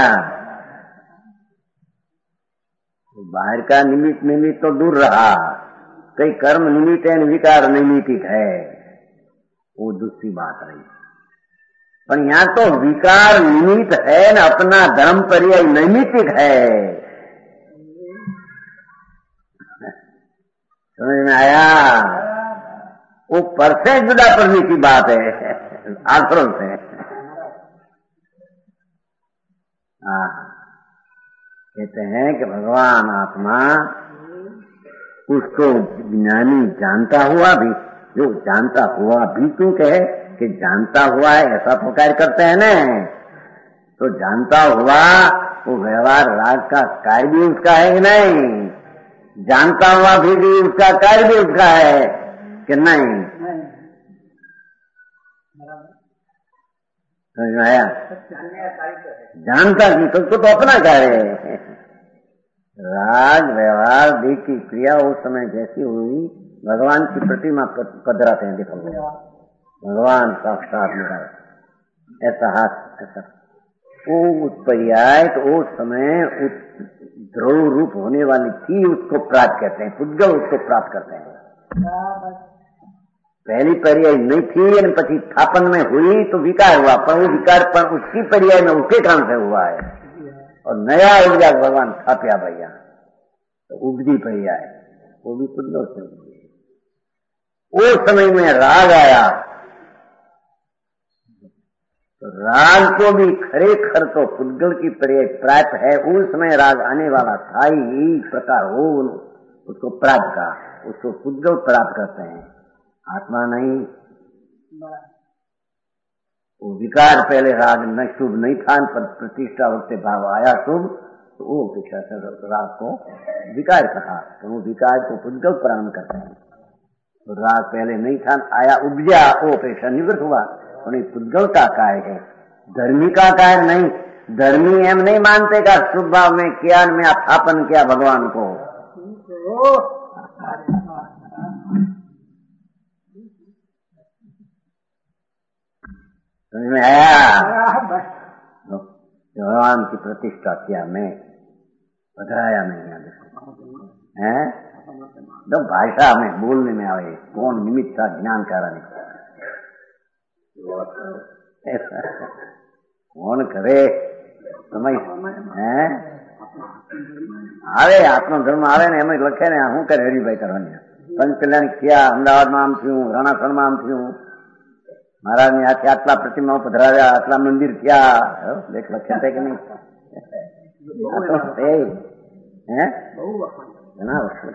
बाहर का निमित्त निमित्त तो दूर रहा, कई कर्म निमित्त है, विकार नैमित्तिक है, वो दूसरी बात रही. पर यहाँ तो विकार निमित्त है न, अपना धर्म पर्याय नैमित्तिक है. समझ में आया? वो पर से जुदा करने की बात है, आश्रम से. हाँ, कहते हैं कि भगवान आत्मा उसको ज्ञानी जानता हुआ भी, जो जानता हुआ भी क्यों कहे कि जानता हुआ है, ऐसा तो कार्य करते हैं ना. तो जानता हुआ वो व्यवहार राग का कार्य भी उसका है कि नहीं? जानता हुआ भी, भी उसका कार्य भी उसका है कि नहीं? समझ में आया? जानता नहीं तो, तो, तो अपना कार्य है. राग व्यवहार दी की क्रिया उस समय जैसी हुई, भगवान की प्रतिमा कदराते हैं. देखो भगवान साक्षात मेरा ऐसा हाथ, ऐसा वो उत्पर्याय तो उस समय उस ध्रुव रूप होने वाली थी, उसको प्राप्त करते हैं, पुद्गल उसको प्राप्त करते हैं. पहली पर्याय नहीं थी, पची स्थापन में हुई तो विकार हुआ, पर वो विकार पर उसकी पर्याय में उसके कारण से हुआ है. और नया ऊर्जा भगवान स्थाप्या भैया, तो उगदी पर्याय वो भी पुद्गल से उगदी. उस समय में राग आया तो राग को भी खरे खर तो पुद्गल की पर्याय प्राप्त है. उस समय राग आने वाला था ही प्रकार हो, उसको प्राप्त का, उसको पुद्गल प्राप्त करते हैं, आत्मा नहीं. वो विकार पहले राग न शुभ नहीं था, पर प्रतिष्ठा वक्त भाव आया शुभ, तो वो अपेक्षा से राग को विकार कहा, तो वो विकार को पुद्गल प्रारंभ करते हैं. तो राग पहले नहीं था, आया उपजा, वो अपेक्षा निवृत्त हुआ, उन्हें पुद्गल का कार्य है, धर्मी का कार्य नहीं. धर्मी एम नहीं मानते का शुभ भाव में किया, में स्थापन किया भगवान को. समझ में आया? भगवान की प्रतिष्ठा किया मैं, पधराया मैं यहाँ देखो है। तो भाषा में बोलने में आवे कौन निमित्त था ज्ञान कराने को, कौन करे સમય હે આવે આત્મધર્મ આવે ને એમ લખે ને શું કરે હરિભાઈ કરવાની પંચકલ્યાણ થયા અમદાવાદમાં આમ થયું રણાસણમાં આમ થયું મહારાજની હાથે આટલા પ્રતિમાઓ પધરાવ્યા આટલા મંદિર થયા લેખ લખ્યા છે કે નહીં હે ઘણા વર્ષો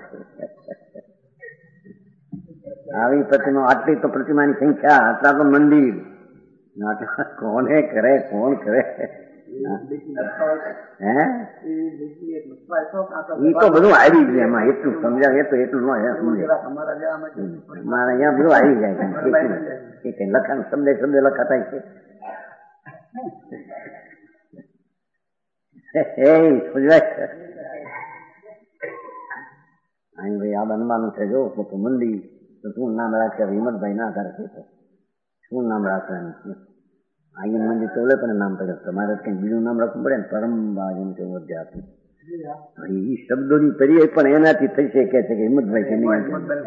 આવી प्रतिमा આટલી તો प्रतिमाની संख्या આટલા તો મંદિર કોને કરે કોણ કરે હે એ તો બધું આવી ગયું એમાં એટલું સમજાવે તો એટલું ન સમજે મારે અહીંયા બધું આવી જાય છે લખાણ શબ્દ શબ્દ લખાતા છે અહીં ભાઈ આ બનવાનું છે જો તો મંદિર તો શું નામ રાખે હિંમતભાઈ ના કરે છે શું નામ રાખવાનું અહીંયા મંદિર તો ઓલે પણ નામ પડે તમારે કઈ બીજું નામ રાખવું પડે ને પરમબા એમ કે અધ્યાત્મ એ શબ્દોની પર્યાય પણ એનાથી થઈ શકે છે કે હિંમતભાઈ કે નહીં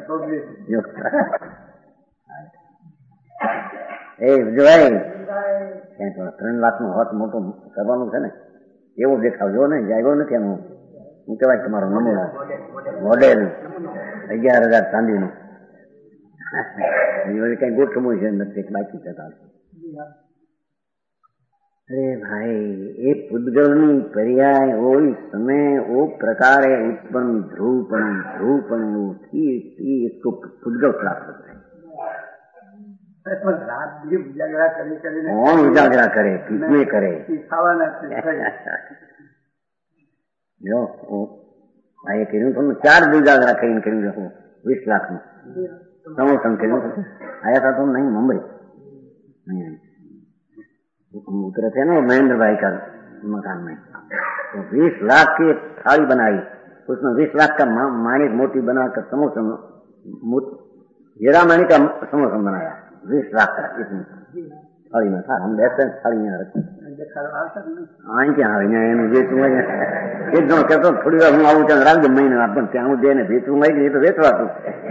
એ જોવાય ક્યાંય પણ ત્રણ લાખ નો હોત મોટો કરવાનું છે ને એવો દેખાવ જો ને જાગ્યો નથી એનું શું કહેવાય તમારો નમૂનો મોડેલ અગિયાર હજાર ચાંદીનું કઈ ગોઠવું છે નથી બાકી થતા અરે ભાઈ એ પૂતગલની પર્યાય હોય समय वो प्रकार है उत्पन्न ध्रुवपण ध्रुवपण इसको पूतगल प्राप्त होता है कौन उजागरा करे किसने करे जो भाई કર્યું તમે ચાર ઉજાગરા કરીને કર્યું રખો વીસ લાખ નું समोसन કર્યું आया था तुम नहीं मुंबई उतरे थे ना महेंद्र भाई का मकान में तो बीस लाख की थाली बनाई उसमें बीस लाख का माणिक मोती बनाकर समोसन हीरा माणिक का समोसन बनाया बीस लाख का इतनी थाली में था हम बैठते हैं थाली यहाँ रखते आई क्या हाँ बेचूंगा एक जन कहता थोड़ी बार हूँ आऊँ चाहे राख दो महीने अपन क्या हूँ देने बेचूंगा ये तो बेचवा तू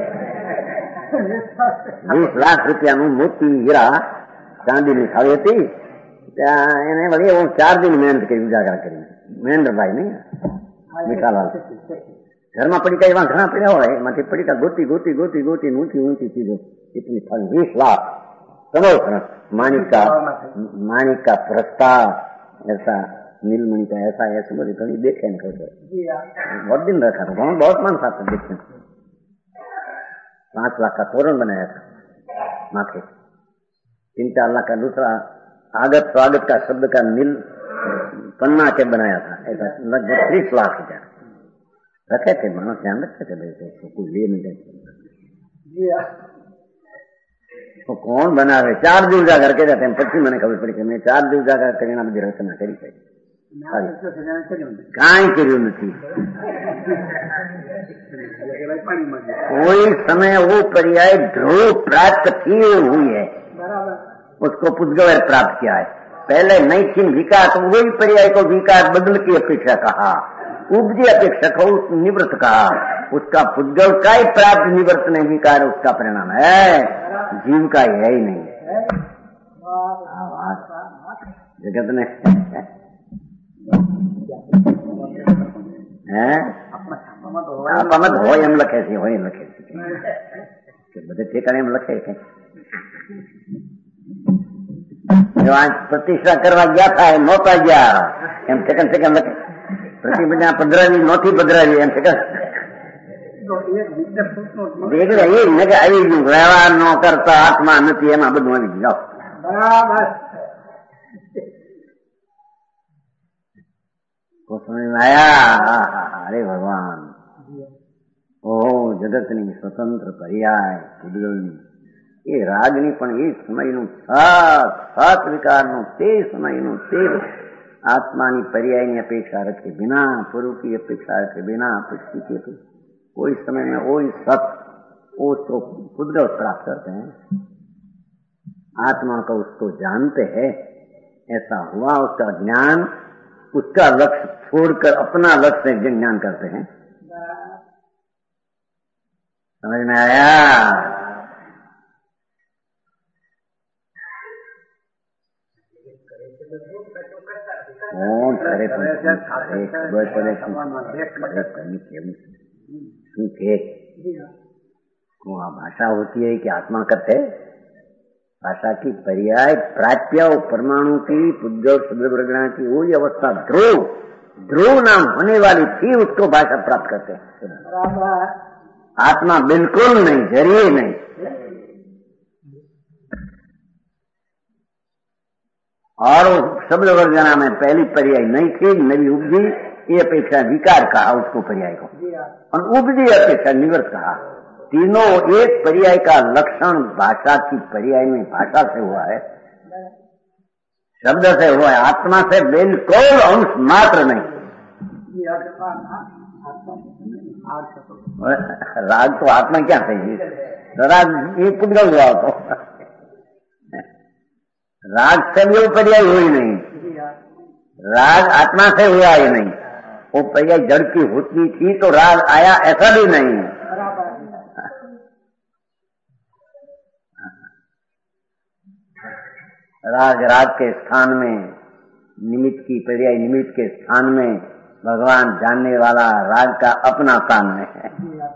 बीस लाख रुपया નું મોતી હીરા ચાંદીની થાળી હતી એને વળી હું ચાર દિન મહેનત કરી ઉજાગરા કરી મહેન્દ્રભાઈ નહીં મીઠાલાલ ઘરમાં પડીકા એવા ઘણા પડ્યા હોય એમાંથી પડીકા ગોતી ગોતી गोती गोती ऊंची ऊंची चीजों इतनी थाली बीस लाख समोसन माणिक का माणिक का प्रस्ताव ऐसा नीलमणि का ऐसा ऐसा बड़ी थोड़ी देखे नहीं खोटे बहुत दिन रखा था बहुत बहुत मन साथ देखते पांच लाख का तोरण बनाया था माथे तीन चार लाख का दूसरा आगत स्वागत का शब्द का नील पन्ना के बनाया था ऐसा लगभग तीस लाख हजार रखे थे मानो ध्यान रखे थे भाई तो कुछ लिए नहीं देते तो कौन बना रहे चार दिन उजागर के जाते हैं पच्चीस मैंने खबर पड़ी कि मैं चार दिन उजागर करना बધી રચના કરી છે કાંઈ કર્યું નથી कोई समय वो पर्याय ध्रुव प्राप्त किए हुई है उसको पुद्गल प्राप्त किया है पहले नहीं थी विकास वही पर्याय को विकास बदल की अपेक्षा कहा उपजी अपेक्षा को निवृत्त कहा उसका पुद्गल का ही प्राप्त निवृत्त नहीं विकार उसका परिणाम है जीव का है ही नहीं जगत ने है આપવામાં હોય એમ લખે છે હોય એમ લખે છે બધે ઠેકાણે એમ લખે છે પ્રતિષ્ઠા કરવા ગયા था નહોતા ગયા એમ ઠેકાણ ઠેકાણ લખે પ્રતિષ્ઠા પધરાવી નહોતી પધરાવી એમ ઠેકાણ આવી ગયું વ્યવહાર ન કરતા આત્મા નથી એમાં બધું આવી ગયું જાઓ બરાબર को समझ में आया अरे भगवान ओ जगतनी स्वतंत्र पर्याय પૂતગલની એ રાગની પણ એ સમયનું સાત સાત વિકારનું તે સમયનું તે આત્માની पर्यायની અપેક્ષા રખે बिना पूर्व की अपेक्षा रखे बिना पुष्टि के कोई समय में वही सत वो तो पूतगल प्राप्त करते हैं आत्मा को उसको जानते हैं, ऐसा हुआ। उसका ज्ञान, उसका लक्ष्य छोड़कर अपना लक्ष्य ज्ञान करते हैं। समझ में आया? कौन करे खबर પડે શું કે આ ભાષા होती है कि आत्मा करते? भाषा की पर्याय प्राप्य परमाणु की पुद्गल शब्द प्रज्ञा की वही अवस्था ध्रुव ध्रुव नाम होने वाली थी, उसको भाषा प्राप्त करते हैं। आत्मा बिल्कुल नहीं, जरिए नहीं। और शब्द वर्जना में पहली पर्याय नहीं थी, नवी उपजी, ये अपेक्षा विकार कहा उसको पर्याय को, और उपजी अपेक्षा निवर्त कहा। तीनों एक पर्याय का लक्षण भाषा की पर्याय में भाषा से हुआ है, शब्द से हुआ है, आत्मा से बिल्कुल अंश मात्र नहीं। राग तो आत्मा क्या चाहिए? राग ये पुद्गल हुआ तो राग से भी वो पर्याय हुई नहीं, राग आत्मा से हुआ ही नहीं। वो पर्याय जड़ की होती थी तो राग आया, ऐसा भी नहीं। राग राग के स्थान में, निमित्त की पर्याय निमित्त के स्थान में भगवान जानने वाला राग का अपना स्थान में है।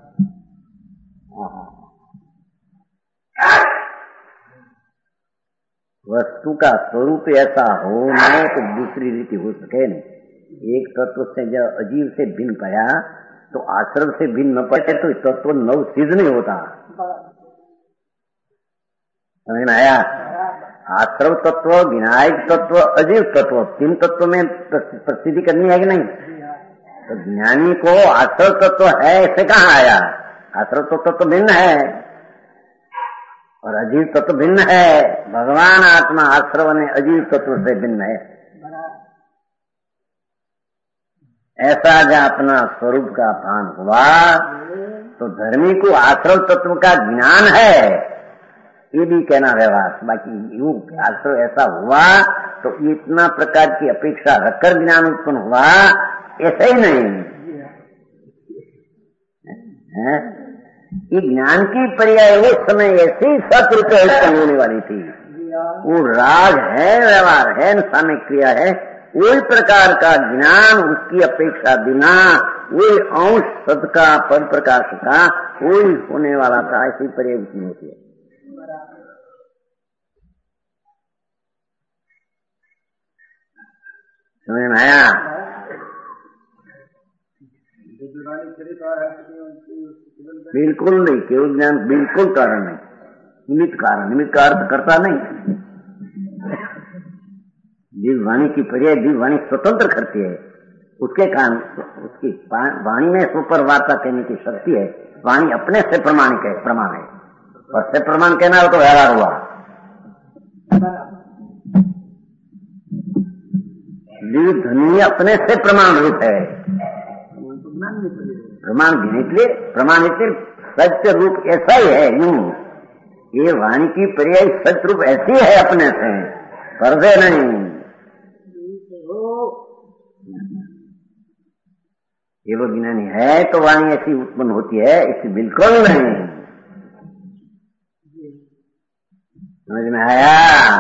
वस्तु का स्वरूप ऐसा हो न तो दूसरी रीति हो सके नहीं। एक तत्व से जब अजीव से भिन्न पाया तो आश्रम से भिन्न न पड़े तो तत्व नव सिद्ध नहीं होता। समझ में आया? आश्रव तत्व, विनायक तत्व, अजीव तत्व, तीन तत्व में प्रसिद्धि करनी है कि नहीं? तो ज्ञानी को आश्रव तत्व है ऐसे कहाँ आया? आश्रव तत्व तो भिन्न है और अजीव तत्व भिन्न है। भगवान आत्मा आश्रव ने अजीव तत्व से भिन्न है। ऐसा जब अपना स्वरूप का भान हुआ तो धर्मी को आश्रव तत्व का ज्ञान है, ये भी कहना व्यवहार। बाकी यूं आश्रव ऐसा हुआ तो इतना प्रकार की अपेक्षा रखकर ज्ञान उत्पन्न हुआ, ऐसा ही नहीं है। ये ज्ञान की पर्याय उस समय ऐसी सतरूप उत्पन्न होने वाली थी। वो राग है, व्यवहार है, सामयिक क्रिया है, वही प्रकार का ज्ञान उसकी अपेक्षा बिना वही अंश सद का पद प्रकाश का वही होने वाला था। ऐसी पर्याय उत्पन्न होती है। समझ में आया? बिल्कुल नहीं, केवल ज्ञान बिल्कुल कारण नहीं, निमित्त कारण। निमित्त का अर्थ करता नहीं। जिस वाणी की पर्याय जिस वाणी स्वतंत्र करती है उसके कारण उसकी वाणी में सुपर वार्ता कहने की शक्ति है। वाणी अपने से प्रमाणिक है, प्रमाण है, और से प्रमाण कहना हो तो व्यवहार हुआ। ध्वनि अपने से प्रमाण रूप है। प्रमाण इसलिए प्रमाण इसलिए सत्य रूप ऐसा ही है। यूं ये वाणी की पर्याय सत्य रूप ऐसी है अपने से, पर्दे नहीं। ये वो ज्ञानी है तो वाणी ऐसी उत्पन्न होती है, इससे बिल्कुल नहीं। समझ में आया?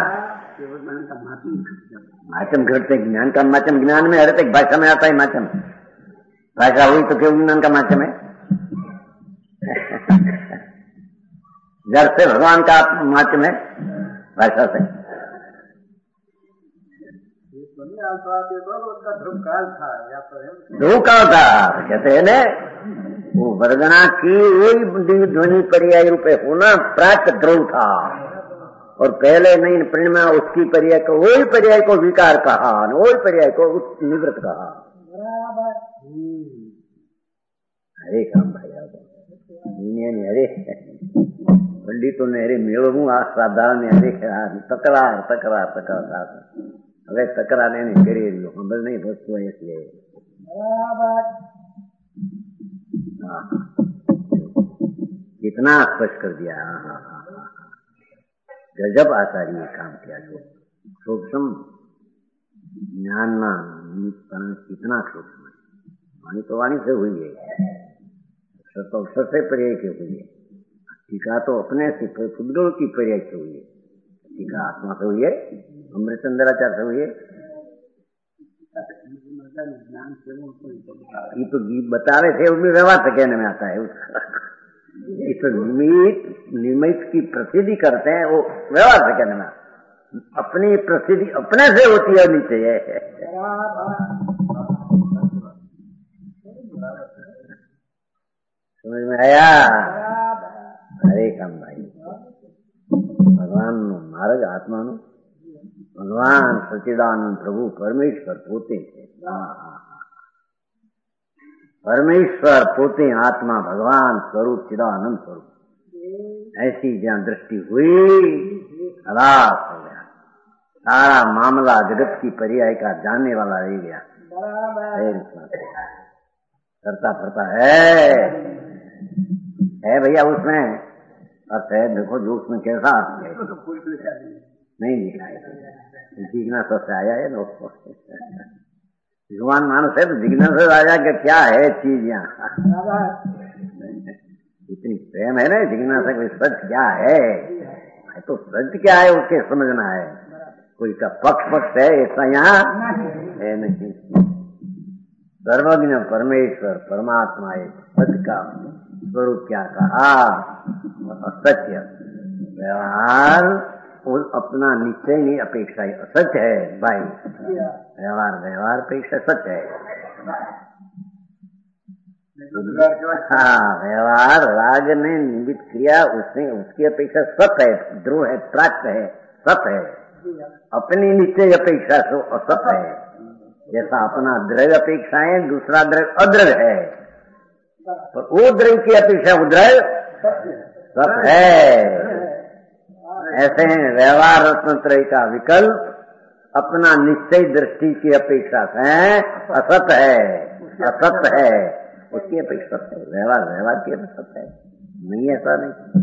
माचम घटते ज्ञान का माचम ज्ञान में हर एक भाषा में आता है। माचम भाषा हुई तो केवल ज्ञान का माचम है। जड़ से भगवान का माचम है भाषा से। ध्रुव काल था कहते हैं ना, वो वर्गना की वही ध्वनि पर्याय रूपे होना प्राप्त ध्रुव था, और पहले नहीं प्रणमा उसकी पर्याय को वही पर्याय को विकार कहा, वही पर्याय को निवृत्त कहा। अरे काम भाई दुनिया ने अरे पंडितों ने अरे मेળવું આ શ્રાદ્ધાળને અરે તકરાર તકરાર તકરાર હવે તકરાર એને કરી રહ્યો ખબર નહીં વસ્તુ એટલે कितना स्पष्ट कर दिया। गजब आचार्य काम किया। जो सूक्ष्म ज्ञान कितना सूक्ष्म है। वाणी तो वाणी से हुई है, अक्षर तो अक्षर से पर्याय की हुई है, टीका तो अपने से पुद्गल की पर्याय से हुई है, टीका आत्मा से हुई है, अमृतचंद्राचार्य से हुई है। ये तो बता रहे थे, उसमें व्यवहार से कहने में आता है उसका। ये तो निमित निमित की प्रसिद्धि करते हैं, वो व्यवहार से कहने में आता है। अपनी प्रसिद्धि अपने से होती है, नीचे है। समझ में आया? हरे काम भाई, भगवान नो मार्ग आत्मा नो भगवान सच्चिदानंद प्रभु परमेश्वर पोते છે। परमेश्वर पोते आत्मा भगवान स्वरूप चिदानंद स्वरूप। ऐसी जहाँ दृष्टि हुई, खलास हो गया सारा मामला। जगत की पर्याय का जानने वाला रह गया, करता फरता है है भैया उसमें अर्थ है। देखो जो उसमें कैसा है नहीं लिखा है, जिज्ञासा से आया है दोस्तों। भगवान मानस है तो जिज्ञासा से आया कि क्या है चीज यहाँ। इतनी प्रेम है ना जिज्ञासा का, सच क्या है, तो सच क्या है उसके समझना है। कोई का पक्ष पक्ष है ऐसा यहाँ है नहीं। सर्वज्ञ परमेश्वर परमात्मा एक सत्य का स्वरूप क्या कहा, असत्य व्यवहार अपना निश्चय नहीं अपेक्षा असत्य है भाई। व्यवहार व्यवहार अपेक्षा सत्य है। हाँ, व्यवहार राग ने निमित्त क्रिया उसने उसकी अपेक्षा सत्य है, ध्रुव है, प्राप्त है, सत्य है। अपनी निश्चय अपेक्षा तो असत्य है। जैसा अपना द्रव्य अपेक्षा है, दूसरा द्रव्य अद्रव्य है, पर वो द्रव्य की अपेक्षा वो द्रव्य सत्य है। ऐसे व्यवहार रत्नत्रय का विकल्प अपना निश्चय दृष्टि की अपेक्षा से असत है, असत है, उसकी अपेक्षा है। व्यवहार व्यवहार की अपेक्षा है, नहीं ऐसा नहीं।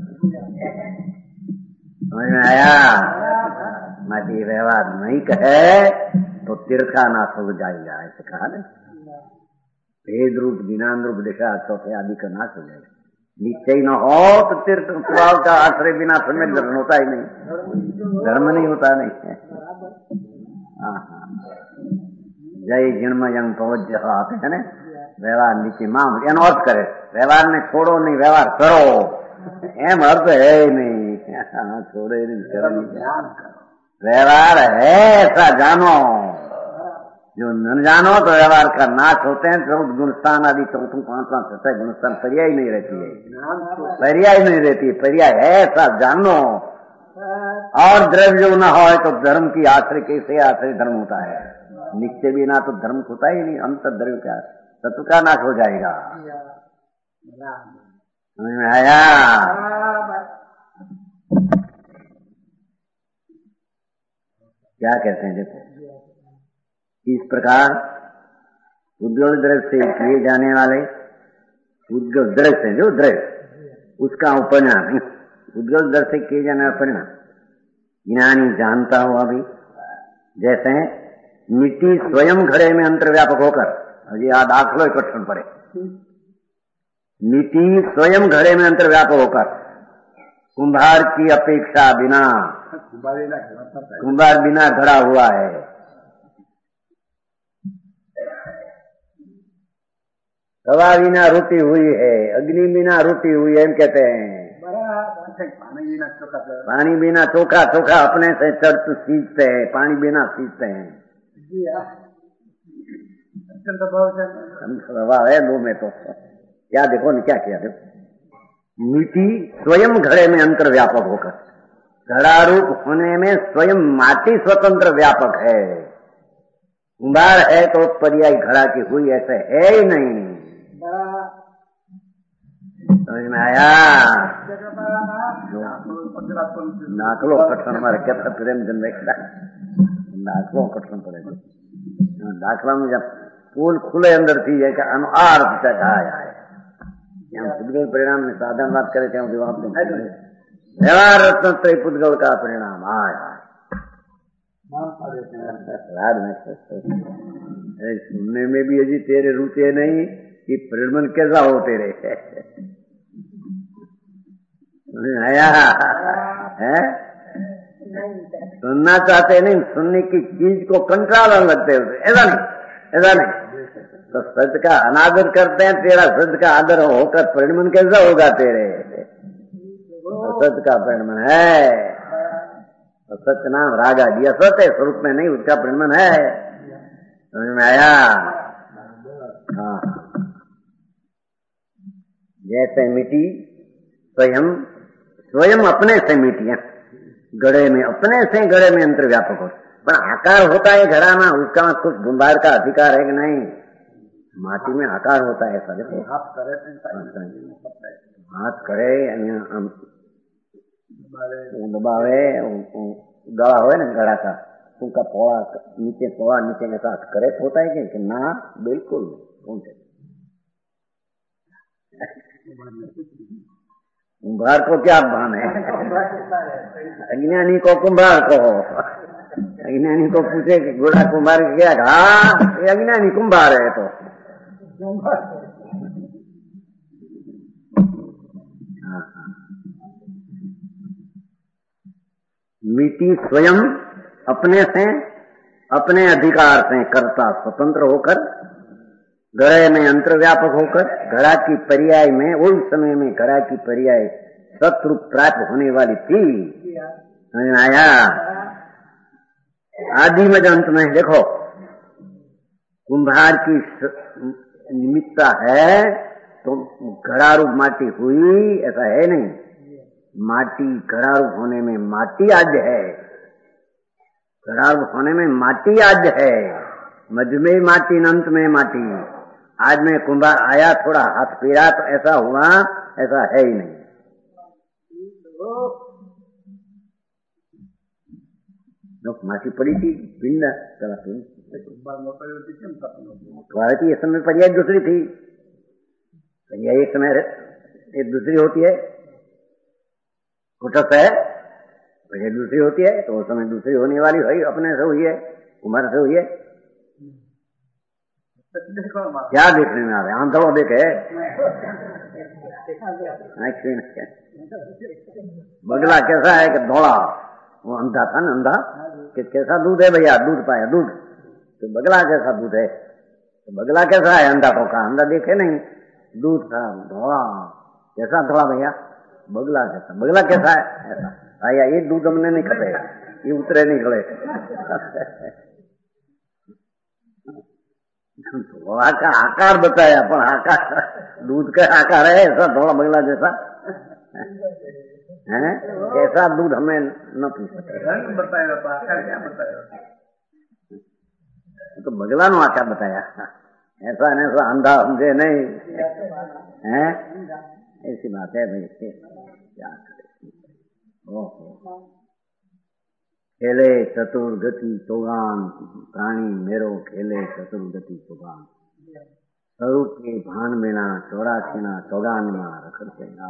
समझ में आया? माटी व्यवहार नहीं कहे तो तिरखा नाश हो जाएगा, ऐसे कहा ना। भेद रूप ज्ञान रूप दिशा चौथे आदि का नाश हो जाएगा। निश्चय न हो तो तीर्थ स्वभाव का आश्रय बिना समय धर्म होता ही नहीं, धर्म नहीं होता नहीं है। जय जिणमयंग पवज्य आते है ना। व्यवहार नीचे माम एनो अर्थ करे, व्यवहार ने छोड़ो नहीं, व्यवहार करो, एम अर्थ है नहीं। छोड़े नहीं, करो नहीं, व्यवहार है ऐसा जानो। जो न जानो तो व्यवहार का नाश होते हैं। चौथ गुणस्थान आदि चौथों पांचवा छठा गुणस्थान पर्याय नहीं रहती है, पर्याय नहीं रहती है, पर्याय है ऐसा जानो। और द्रव्य जो न हो तो धर्म की आश्रय कैसे आश्रय धर्म होता है। निश्चय भी ना तो धर्म होता ही नहीं, अंत द्रव्य का तत्व का नाश हो जाएगा। समझ में आया? क्या कहते हैं देखो, इस प्रकार उद्गल द्रव्य से किए जाने वाले उद्गल द्रव्य से जो द्रव्य उसका उपरिणाम, उद्गल द्रव्य से किए जाने वाला परिणाम ज्ञानी जानता हुआ भी। जैसे मिट्टी स्वयं घड़े में अंतर्व्यापक होकर, अभी यहाँ दाखलो इकट्ठन पड़े, मिट्टी स्वयं घड़े में अंतर्व्यापक होकर कुंभार की अपेक्षा बिना, कुंभार बिना घड़ा हुआ है। हवा बिना रोटी हुई है, अग्नि बिना रोटी हुई है, एम कहते हैं। पानी बिना चोखा, चोखा अपने से चढ़ सींचते हैं, पानी बिना सींचते हैं। स्वभाव है दो में तो क्या देखो न क्या किया देखो। मिट्टी स्वयं घड़े में अंतर व्यापक होकर घड़ा रूप होने में स्वयं माटी स्वतंत्र व्यापक है। कुंभार है तो पर्याय घड़ा की हुई, ऐसे है ही नहीं। समझ में आया? नाकलो कठन हमारे क्या प्रेम जन नाकलो कठन पड़े दाखला में जब फूल खुले अंदर थी है क्या अनुआर्थ तक आया है। यहाँ परिणाम में साधन बात करे थे, व्यवहार रत्न त्रय पुद्गल का परिणाम आय राज में सुनने में भी अजी तेरे रुचे नहीं कि परिणमन कैसा हो तेरे आया है सुनना चाहते नहीं, सुनने की चीज को कंटाला लगते होते, ऐसा नहीं ऐसा नहीं। तो सत्य का अनादर करते हैं, तेरा सत्य का आदर होकर परिणमन कैसा होगा तेरे? तो सत्य का परिणमन है, तो सत्य नाम रागा दिया सत्य स्वरूप में नहीं, उसका परिणमन है। समझ में आया? हाँ, जैसे मिट्टी स्वयं स्वयं अपने से मिट्टी है, गड़े में अपने से गड़े में अंतर व्यापक हो, पर आकार होता है घड़ा में, उसका कुछ गुंबार का अधिकार है कि नहीं? माटी में आकार होता है, ऐसा देखो हाथ करे हाथ करे दबावे गड़ा हो ना गड़ा का, उनका पोड़ा नीचे पोड़ा नीचे ऐसा करे होता है कि ना? बिल्कुल कौन से कुंभार को क्या भान है? अज्ञानी को कुंभार कहो, अज्ञानी को पूछे कि गोड़ा कुंभार क्या कहा? ये अज्ञानी कुंभार है। तो मिट्टी स्वयं अपने से अपने अधिकार से करता स्वतंत्र होकर, घड़े में अंतर्व्यापक होकर, घड़ा की पर्याय में उस समय में घड़ा की पर्याय सत्रूप प्राप्त होने वाली थी। समझ में आया? आदि में अंत में देखो कुंभार की निमित्ता है तो घड़ा रूप माटी हुई, ऐसा है नहीं। माटी घड़ा रूप होने में माटी आज है, घड़ा रूप होने में माटी आज है, मध्य में माटी अंत में माटी। आज में कुंभार आया थोड़ा हाथ फेरा तो ऐसा हुआ, ऐसा है ही नहीं। माटी पड़ी थी पिंड चला पिंड इस समय पर्याय दूसरी थी, पर्याय एक समय एक दूसरी होती है, कुटस्थ है पर्याय दूसरी होती है, तो उस समय दूसरी होने वाली है, अपने से हुई है, कुमार से हुई है। क्या देखने में आ रहे? आंधो देखे बगला कैसा है कि धोड़ा, वो अंधा था ना, अंधा कि कैसा दूध है भैया, दूध पाया दूध, तो बगला कैसा दूध है? तो बगला कैसा है? अंधा को कहा, अंधा देखे नहीं, दूध था धोड़ा, कैसा धोड़ा भैया? बगला कैसा, बगला कैसा है? ऐसा आया, ये दूध हमने नहीं खटे, ये उतरे नहीं खड़े धोड़ा का आकार बताया, पर आकार दूध का आकार है ऐसा, थोड़ा बगला जैसा है, ऐसा दूध हमें न पी सकते। बताया तो आकार क्या बताया? तो बगला नो आकार बताया, ऐसा नहीं ऐसा अंधा समझे नहीं है, ऐसी बात है भाई। क्या करे? ओहो, खेले चतुर्गति चौगान प्राणी मेरो, खेले चतुर्गति चौगान स्वरूप के भान में ना चौरासी ना चौगान में रखते ना।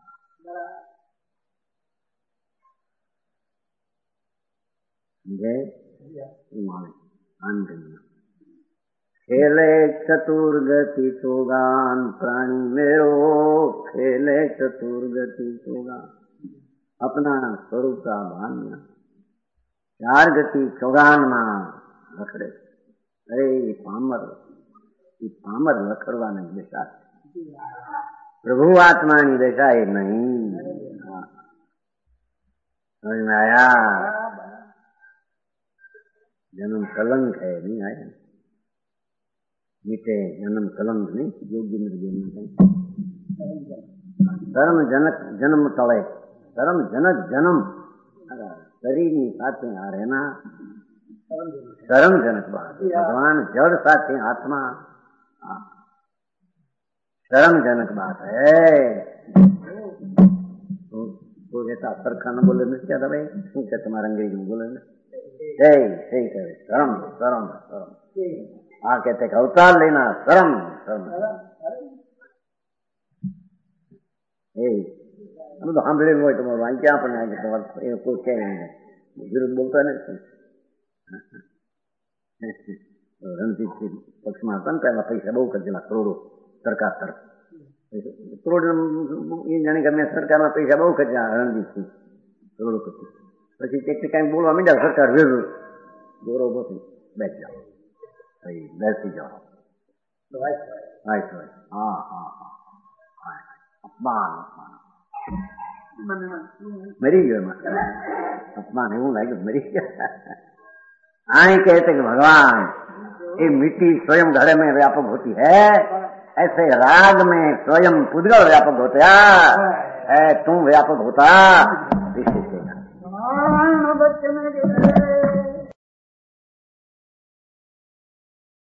खेले चतुर्गति चौगान प्राणी मेरो, खेले चतुर्गति चौगान, अपना स्वरूप का भान में चार गति चौगान में लखड़े। अरे ये पामर, ये पामर लखड़वा नहीं बेटा, प्रभु आत्मा नहीं देखा ये नहीं। समझ में आया? जन्म कलंक है, नहीं आया? मिटे जन्म कलंक नहीं, योगेंद्र जन्म धर्म जनक जन्म तले, धर्म जनक जन्म शरीर साथे आ रहना धर्म जनक बात। भगवान जड़ साथे आत्मा धर्म जनक बात है। तो जैसा सरखा न बोले क्या था भाई, શું કે તમારા અંગ્રેજી में बोले सही सही करे, शर्म शर्म शर्म। आ कहते अवतार लेना, शर्म शर्म। हम तो સાંભળે હોય તો વાંચ ક્યાં પણ કોઈ કહે નહીં, વિરોધ બોલતા નથી. રણજીત સિંહ પક્ષમાં હતા ને પહેલા પૈસા બહુ ખર્ચેલા, કરોડો સરકાર તરફ કરોડ એ જાણે કે મેં સરકારના પૈસા બહુ ખર્ચા રણજીત સિંહ કરોડો ખર્ચે. પછી એક કાંઈ બોલવા માંડ્યા સરકાર વેરું ગૌરવ બસી બેઠ જાઓ ભાઈ બેસી જાઓ. હા હા હા અપમાન અપમાન मरी गयो अपमान એવું લાગ્યું मरी गया. आई कहते कि भगवान ये मिट्टी स्वयं घड़े में व्यापक होती है, ऐसे राग में स्वयं पुद्गल व्यापक होता है, तुम व्यापक होता.